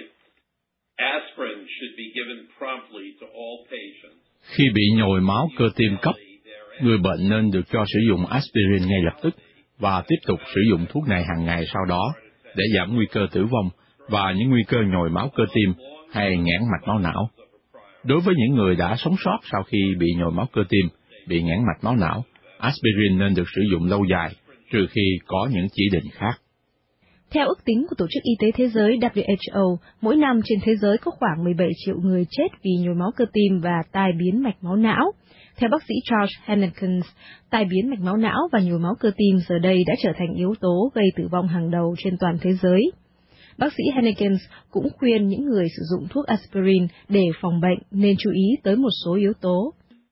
aspirin should be given promptly to all patients. Khi bị nhồi máu cơ tim cấp, người bệnh nên được cho sử dụng aspirin ngay lập tức và tiếp tục sử dụng thuốc này hàng ngày sau đó để giảm nguy cơ tử vong và những nguy cơ nhồi máu cơ tim hay nghẽn mạch máu não. Đối với những người đã sống sót sau khi bị nhồi máu cơ tim, bị nghẽn mạch máu não, aspirin nên được sử dụng lâu dài, trừ khi có những chỉ định khác. Theo ước tính của Tổ chức Y tế Thế giới WHO, mỗi năm trên thế giới có khoảng 17 triệu người chết vì nhồi máu cơ tim và tai biến mạch máu não. Theo bác sĩ Charles Hennekens, tai biến mạch máu não và nhồi máu cơ tim giờ đây đã trở thành yếu tố gây tử vong hàng đầu trên toàn thế giới. Bác sĩ Hennekens cũng khuyên những người sử dụng thuốc aspirin để phòng bệnh nên chú ý tới một số yếu tố.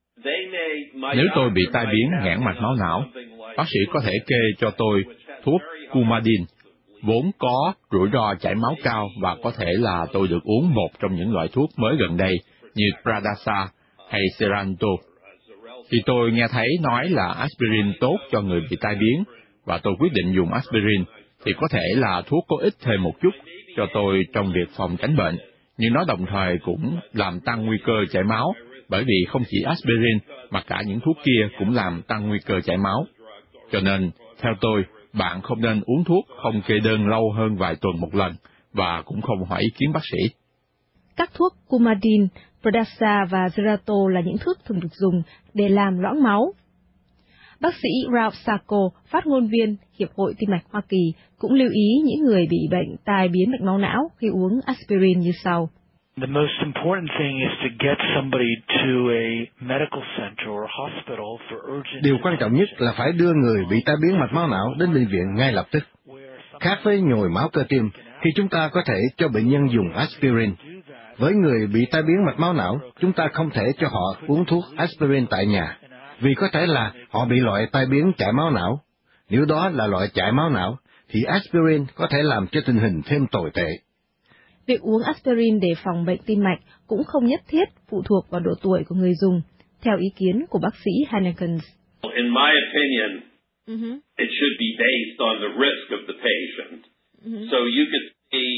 Nếu tôi bị tai biến nghẽn mạch máu não, bác sĩ có thể kê cho tôi thuốc Coumadin, vốn có rủi ro chảy máu cao và có thể là tôi được uống một trong những loại thuốc mới gần đây như Pradasa hay Seranto. Khi tôi nghe thấy nói là aspirin tốt cho người bị tai biến và tôi quyết định dùng aspirin, thì có thể là thuốc có ích thêm một chút cho tôi trong việc phòng tránh bệnh, nhưng nó đồng thời cũng làm tăng nguy cơ chảy máu, bởi vì không chỉ aspirin mà cả những thuốc kia cũng làm tăng nguy cơ chảy máu. Cho nên, theo tôi, bạn không nên uống thuốc không kê đơn lâu hơn vài tuần một lần, và cũng không hỏi ý kiến bác sĩ. Các thuốc Coumadin, Pradaxa và Xerato là những thuốc thường được dùng để làm loãng máu. Bác sĩ Ralph Sacco, phát ngôn viên Hiệp hội Tim mạch Hoa Kỳ, cũng lưu ý những người bị bệnh tai biến mạch máu não khi uống aspirin như sau. The most important thing is to get somebody to a medical center or hospital for urgent. Điều quan trọng nhất là phải đưa người bị tai biến mạch máu não đến bệnh viện ngay lập tức. Khác với nhồi máu cơ tim, khi chúng ta có thể cho bệnh nhân dùng aspirin. Với người bị tai biến mạch máu não, chúng ta không thể cho họ uống thuốc aspirin tại nhà, vì có thể là họ bị loại tai biến chảy máu não. Nếu đó là loại chảy máu não, thì aspirin có thể làm cho tình hình thêm tồi tệ. Việc uống aspirin để phòng bệnh tim mạch cũng không nhất thiết phụ thuộc vào độ tuổi của người dùng, theo ý kiến của bác sĩ Hannekens. In my opinion, it should be based on the risk of the patient. So you could see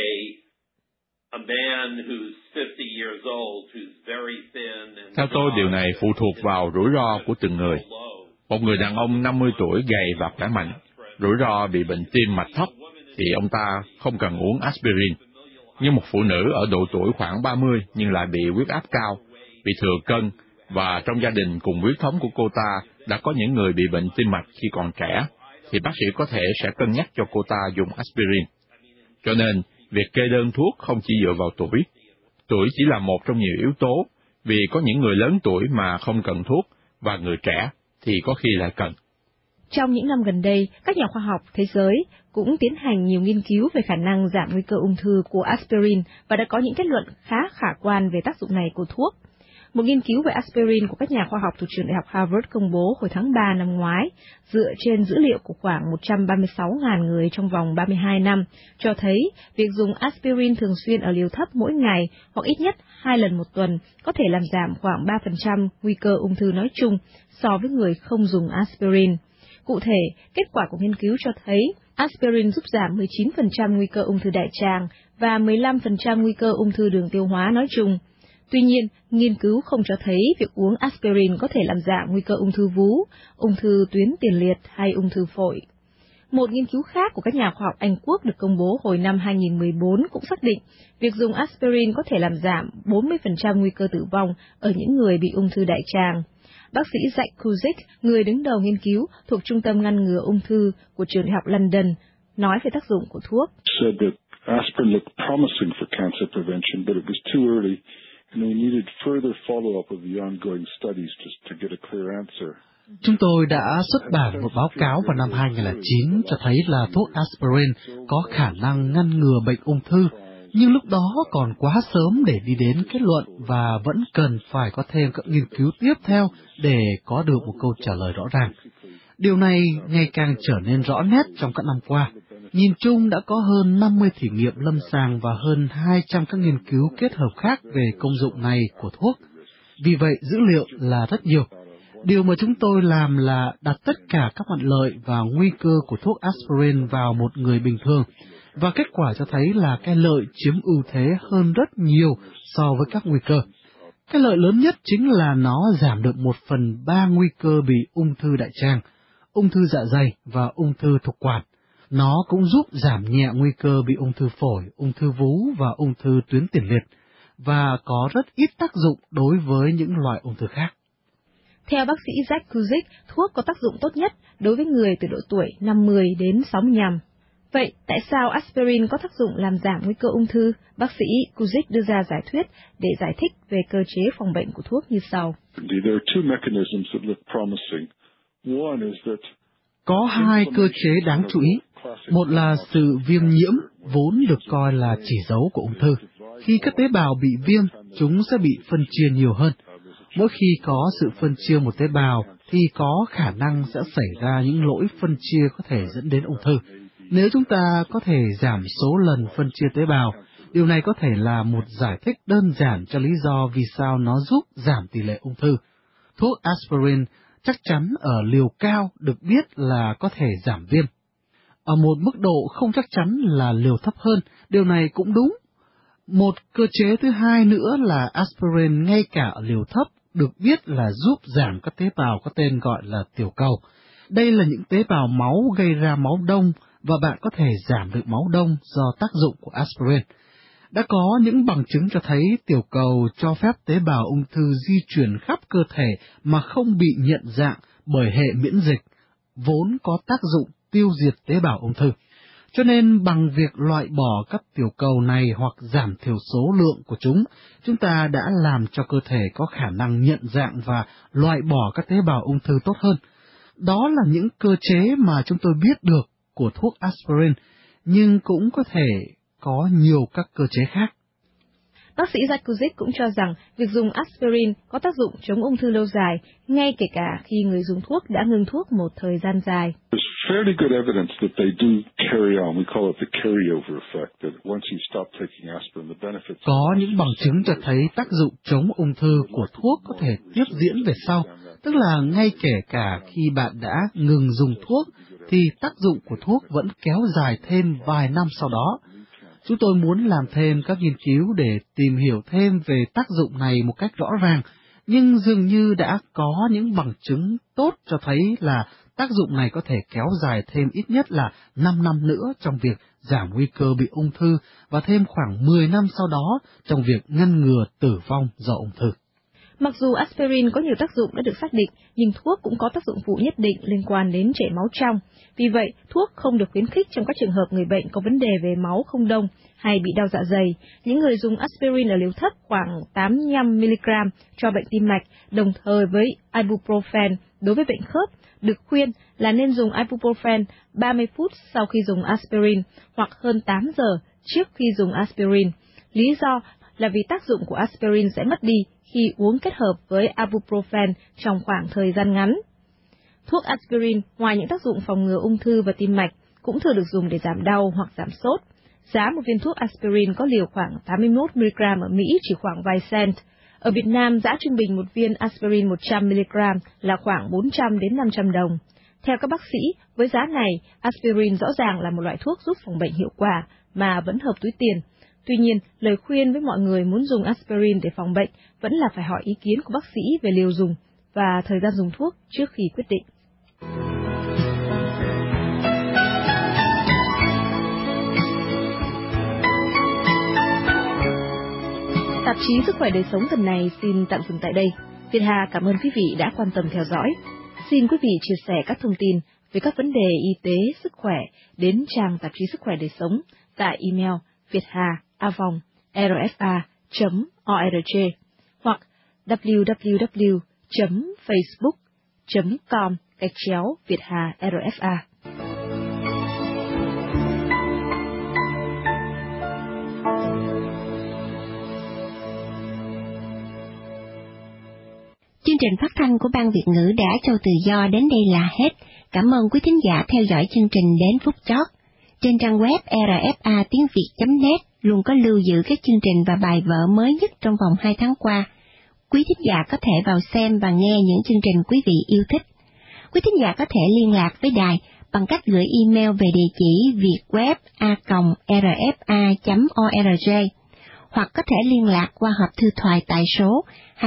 a man who's 50 years old, who's very thin. Theo tôi, điều này phụ thuộc vào rủi ro của từng người. Một người đàn ông 50 tuổi gầy và khỏe mạnh, rủi ro bị bệnh tim mạch thấp, thì ông ta không cần uống aspirin. Nhưng một phụ nữ ở độ tuổi khoảng 30 nhưng lại bị huyết áp cao, bị thừa cân, và trong gia đình cùng huyết thống của cô ta đã có những người bị bệnh tim mạch khi còn trẻ, thì bác sĩ có thể sẽ cân nhắc cho cô ta dùng aspirin. Cho nên, việc kê đơn thuốc không chỉ dựa vào tuổi. Tuổi chỉ là một trong nhiều yếu tố, vì có những người lớn tuổi mà không cần thuốc, và người trẻ thì có khi lại cần. Trong những năm gần đây, các nhà khoa học thế giới cũng tiến hành nhiều nghiên cứu về khả năng giảm nguy cơ ung thư của aspirin và đã có những kết luận khá khả quan về tác dụng này của thuốc. Một nghiên cứu về aspirin của các nhà khoa học thuộc trường đại học Harvard công bố hồi tháng 3 năm ngoái, dựa trên dữ liệu của khoảng 136.000 người trong vòng 32 năm, cho thấy việc dùng aspirin thường xuyên ở liều thấp mỗi ngày hoặc ít nhất 2 lần một tuần có thể làm giảm khoảng 3% nguy cơ ung thư nói chung so với người không dùng aspirin. Cụ thể, kết quả của nghiên cứu cho thấy aspirin giúp giảm 19% nguy cơ ung thư đại tràng và 15% nguy cơ ung thư đường tiêu hóa nói chung. Tuy nhiên, nghiên cứu không cho thấy việc uống aspirin có thể làm giảm nguy cơ ung thư vú, ung thư tuyến tiền liệt hay ung thư phổi. Một nghiên cứu khác của các nhà khoa học Anh Quốc được công bố hồi năm 2014 cũng xác định việc dùng aspirin có thể làm giảm 40% nguy cơ tử vong ở những người bị ung thư đại tràng. Bác sĩ Jack Kuzik, người đứng đầu nghiên cứu thuộc Trung tâm ngăn ngừa ung thư của trường đại học London, nói về tác dụng của thuốc. Aspirin looked promising for cancer prevention, but it was too early, and we needed further follow-up of the ongoing studies to get a clear answer. Chúng tôi đã xuất bản một báo cáo vào năm 2009 cho thấy là thuốc aspirin có khả năng ngăn ngừa bệnh ung thư, nhưng lúc đó còn quá sớm để đi đến kết luận và vẫn cần phải có thêm các nghiên cứu tiếp theo để có được một câu trả lời rõ ràng. Điều này ngày càng trở nên rõ nét trong các năm qua. Nhìn chung đã có hơn 50 thử nghiệm lâm sàng và hơn 200 các nghiên cứu kết hợp khác về công dụng này của thuốc. Vì vậy, dữ liệu là rất nhiều. Điều mà chúng tôi làm là đặt tất cả các mặt lợi và nguy cơ của thuốc aspirin vào một người bình thường, và kết quả cho thấy là cái lợi chiếm ưu thế hơn rất nhiều so với các nguy cơ. Cái lợi lớn nhất chính là nó giảm được 1/3 nguy cơ bị ung thư đại tràng, ung thư dạ dày và ung thư thực quản. Nó cũng giúp giảm nhẹ nguy cơ bị ung thư phổi, ung thư vú và ung thư tuyến tiền liệt, và có rất ít tác dụng đối với những loại ung thư khác. Theo bác sĩ Jack Kuzik, thuốc có tác dụng tốt nhất đối với người từ độ tuổi 50 đến 65. Vậy, tại sao aspirin có tác dụng làm giảm nguy cơ ung thư? Bác sĩ Kuzik đưa ra giải thuyết để giải thích về cơ chế phòng bệnh của thuốc như sau. Có hai cơ chế đáng chú ý. Một là sự viêm nhiễm, vốn được coi là chỉ dấu của ung thư. Khi các tế bào bị viêm, chúng sẽ bị phân chia nhiều hơn. Mỗi khi có sự phân chia một tế bào, thì có khả năng sẽ xảy ra những lỗi phân chia có thể dẫn đến ung thư. Nếu chúng ta có thể giảm số lần phân chia tế bào, điều này có thể là một giải thích đơn giản cho lý do vì sao nó giúp giảm tỷ lệ ung thư. Thuốc aspirin chắc chắn ở liều cao được biết là có thể giảm viêm. ở một mức độ không chắc chắn là liều thấp hơn, điều này cũng đúng. Một cơ chế thứ hai nữa là aspirin ngay cả ở liều thấp được biết là giúp giảm các tế bào có tên gọi là tiểu cầu. Đây là những tế bào máu gây ra máu đông và bạn có thể giảm được máu đông do tác dụng của aspirin. Đã có những bằng chứng cho thấy tiểu cầu cho phép tế bào ung thư di chuyển khắp cơ thể mà không bị nhận dạng bởi hệ miễn dịch, vốn có tác dụng tiêu diệt tế bào ung thư. Cho nên bằng việc loại bỏ các tiểu cầu này hoặc giảm thiểu số lượng của chúng ta đã làm cho cơ thể có khả năng nhận dạng và loại bỏ các tế bào ung thư tốt hơn. Đó là những cơ chế mà chúng tôi biết được của thuốc aspirin, nhưng cũng có thể có nhiều các cơ chế khác. Bác sĩ Jakuzic cũng cho rằng việc dùng aspirin có tác dụng chống ung thư lâu dài, ngay kể cả khi người dùng thuốc đã ngừng thuốc một thời gian dài. There's fairly good evidence that they do carry on. We call it the carryover effect, that once you stop taking aspirin, the benefits... Có những bằng chứng cho thấy tác dụng chống ung thư của thuốc có thể tiếp diễn về sau, tức là ngay kể cả khi bạn đã ngừng dùng thuốc, thì tác dụng của thuốc vẫn kéo dài thêm vài năm sau đó. Chúng tôi muốn làm thêm các nghiên cứu để tìm hiểu thêm về tác dụng này một cách rõ ràng, nhưng dường như đã có những bằng chứng tốt cho thấy là tác dụng này có thể kéo dài thêm ít nhất là 5 năm nữa trong việc giảm nguy cơ bị ung thư và thêm khoảng 10 năm sau đó trong việc ngăn ngừa tử vong do ung thư. Mặc dù aspirin có nhiều tác dụng đã được xác định, nhưng thuốc cũng có tác dụng phụ nhất định liên quan đến chảy máu trong. Vì vậy, thuốc không được khuyến khích trong các trường hợp người bệnh có vấn đề về máu không đông hay bị đau dạ dày. Những người dùng aspirin ở liều thấp khoảng 85mg cho bệnh tim mạch, đồng thời với ibuprofen đối với bệnh khớp, được khuyên là nên dùng ibuprofen 30 phút sau khi dùng aspirin hoặc hơn 8 giờ trước khi dùng aspirin. Lý do là vì tác dụng của aspirin sẽ mất đi khi uống kết hợp với ibuprofen trong khoảng thời gian ngắn. Thuốc aspirin, ngoài những tác dụng phòng ngừa ung thư và tim mạch, cũng thường được dùng để giảm đau hoặc giảm sốt. Giá một viên thuốc aspirin có liều khoảng 81mg ở Mỹ chỉ khoảng vài cent. Ở Việt Nam, giá trung bình một viên aspirin 100mg là khoảng 400 đến 500 đồng. Theo các bác sĩ, với giá này, aspirin rõ ràng là một loại thuốc giúp phòng bệnh hiệu quả mà vẫn hợp túi tiền. Tuy nhiên, lời khuyên với mọi người muốn dùng aspirin để phòng bệnh vẫn là phải hỏi ý kiến của bác sĩ về liều dùng và thời gian dùng thuốc trước khi quyết định. Tạp chí Sức khỏe đời sống tuần này xin tạm dừng tại đây. Việt Hà cảm ơn quý vị đã quan tâm theo dõi. Xin quý vị chia sẻ các thông tin về các vấn đề y tế, sức khỏe đến trang tạp chí Sức khỏe đời sống tại email vietha@rfa.org hoặc www.facebook.com/vietha-rfa. Chương trình phát thanh của Ban Việt ngữ Đả Châu Tự Do đến đây là hết. Cảm ơn quý thính giả theo dõi chương trình đến phút chót. Trên trang web rfa.tiếng.việt.net luôn có lưu giữ các chương trình và bài vở mới nhất trong vòng 2 tháng qua. Quý thính giả có thể vào xem và nghe những chương trình quý vị yêu thích. Quý thính giả có thể liên lạc với đài bằng cách gửi email về địa chỉ vietweb@rfa.org hoặc có thể liên lạc qua hộp thư thoại tại số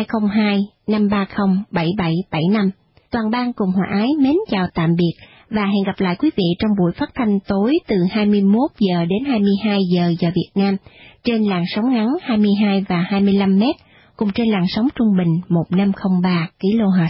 202-530-7775. Toàn ban cùng Hòa Ái mến chào tạm biệt và hẹn gặp lại quý vị trong buổi phát thanh tối từ 21 giờ đến 22 giờ giờ Việt Nam trên làn sóng ngắn 22 và 25 mét cùng trên làn sóng trung bình 1503 kHz.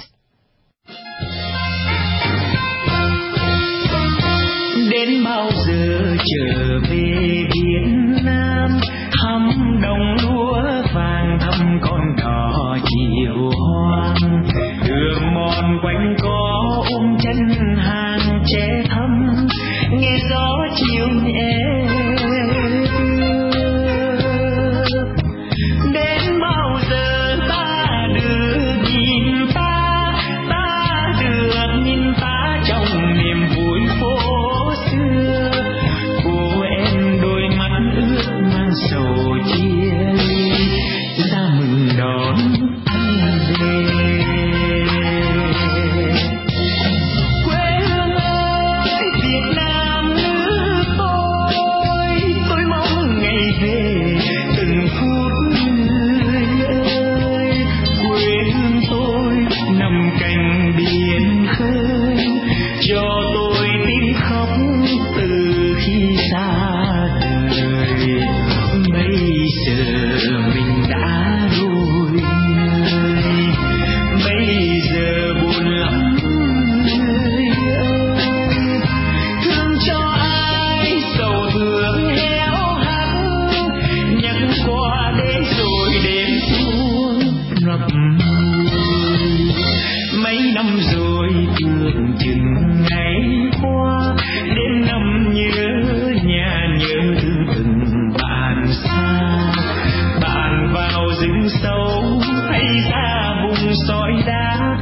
Đến bao giờ trở về Việt Nam, thăm đồng lúa vàng thăm con đò chiều hoang, đường mòn quanh có chân hàng trẻ thăm, nghe gió chiều nhẹ. Đến bao giờ ta được nhìn ta được nhìn ta trong niềm vui phố xưa. Cô em đôi mắt ướt mang sầu chia ly, ta mừng đón anh về. Quê hương ơi Việt Nam sâu hay ra vùng sỏi đá.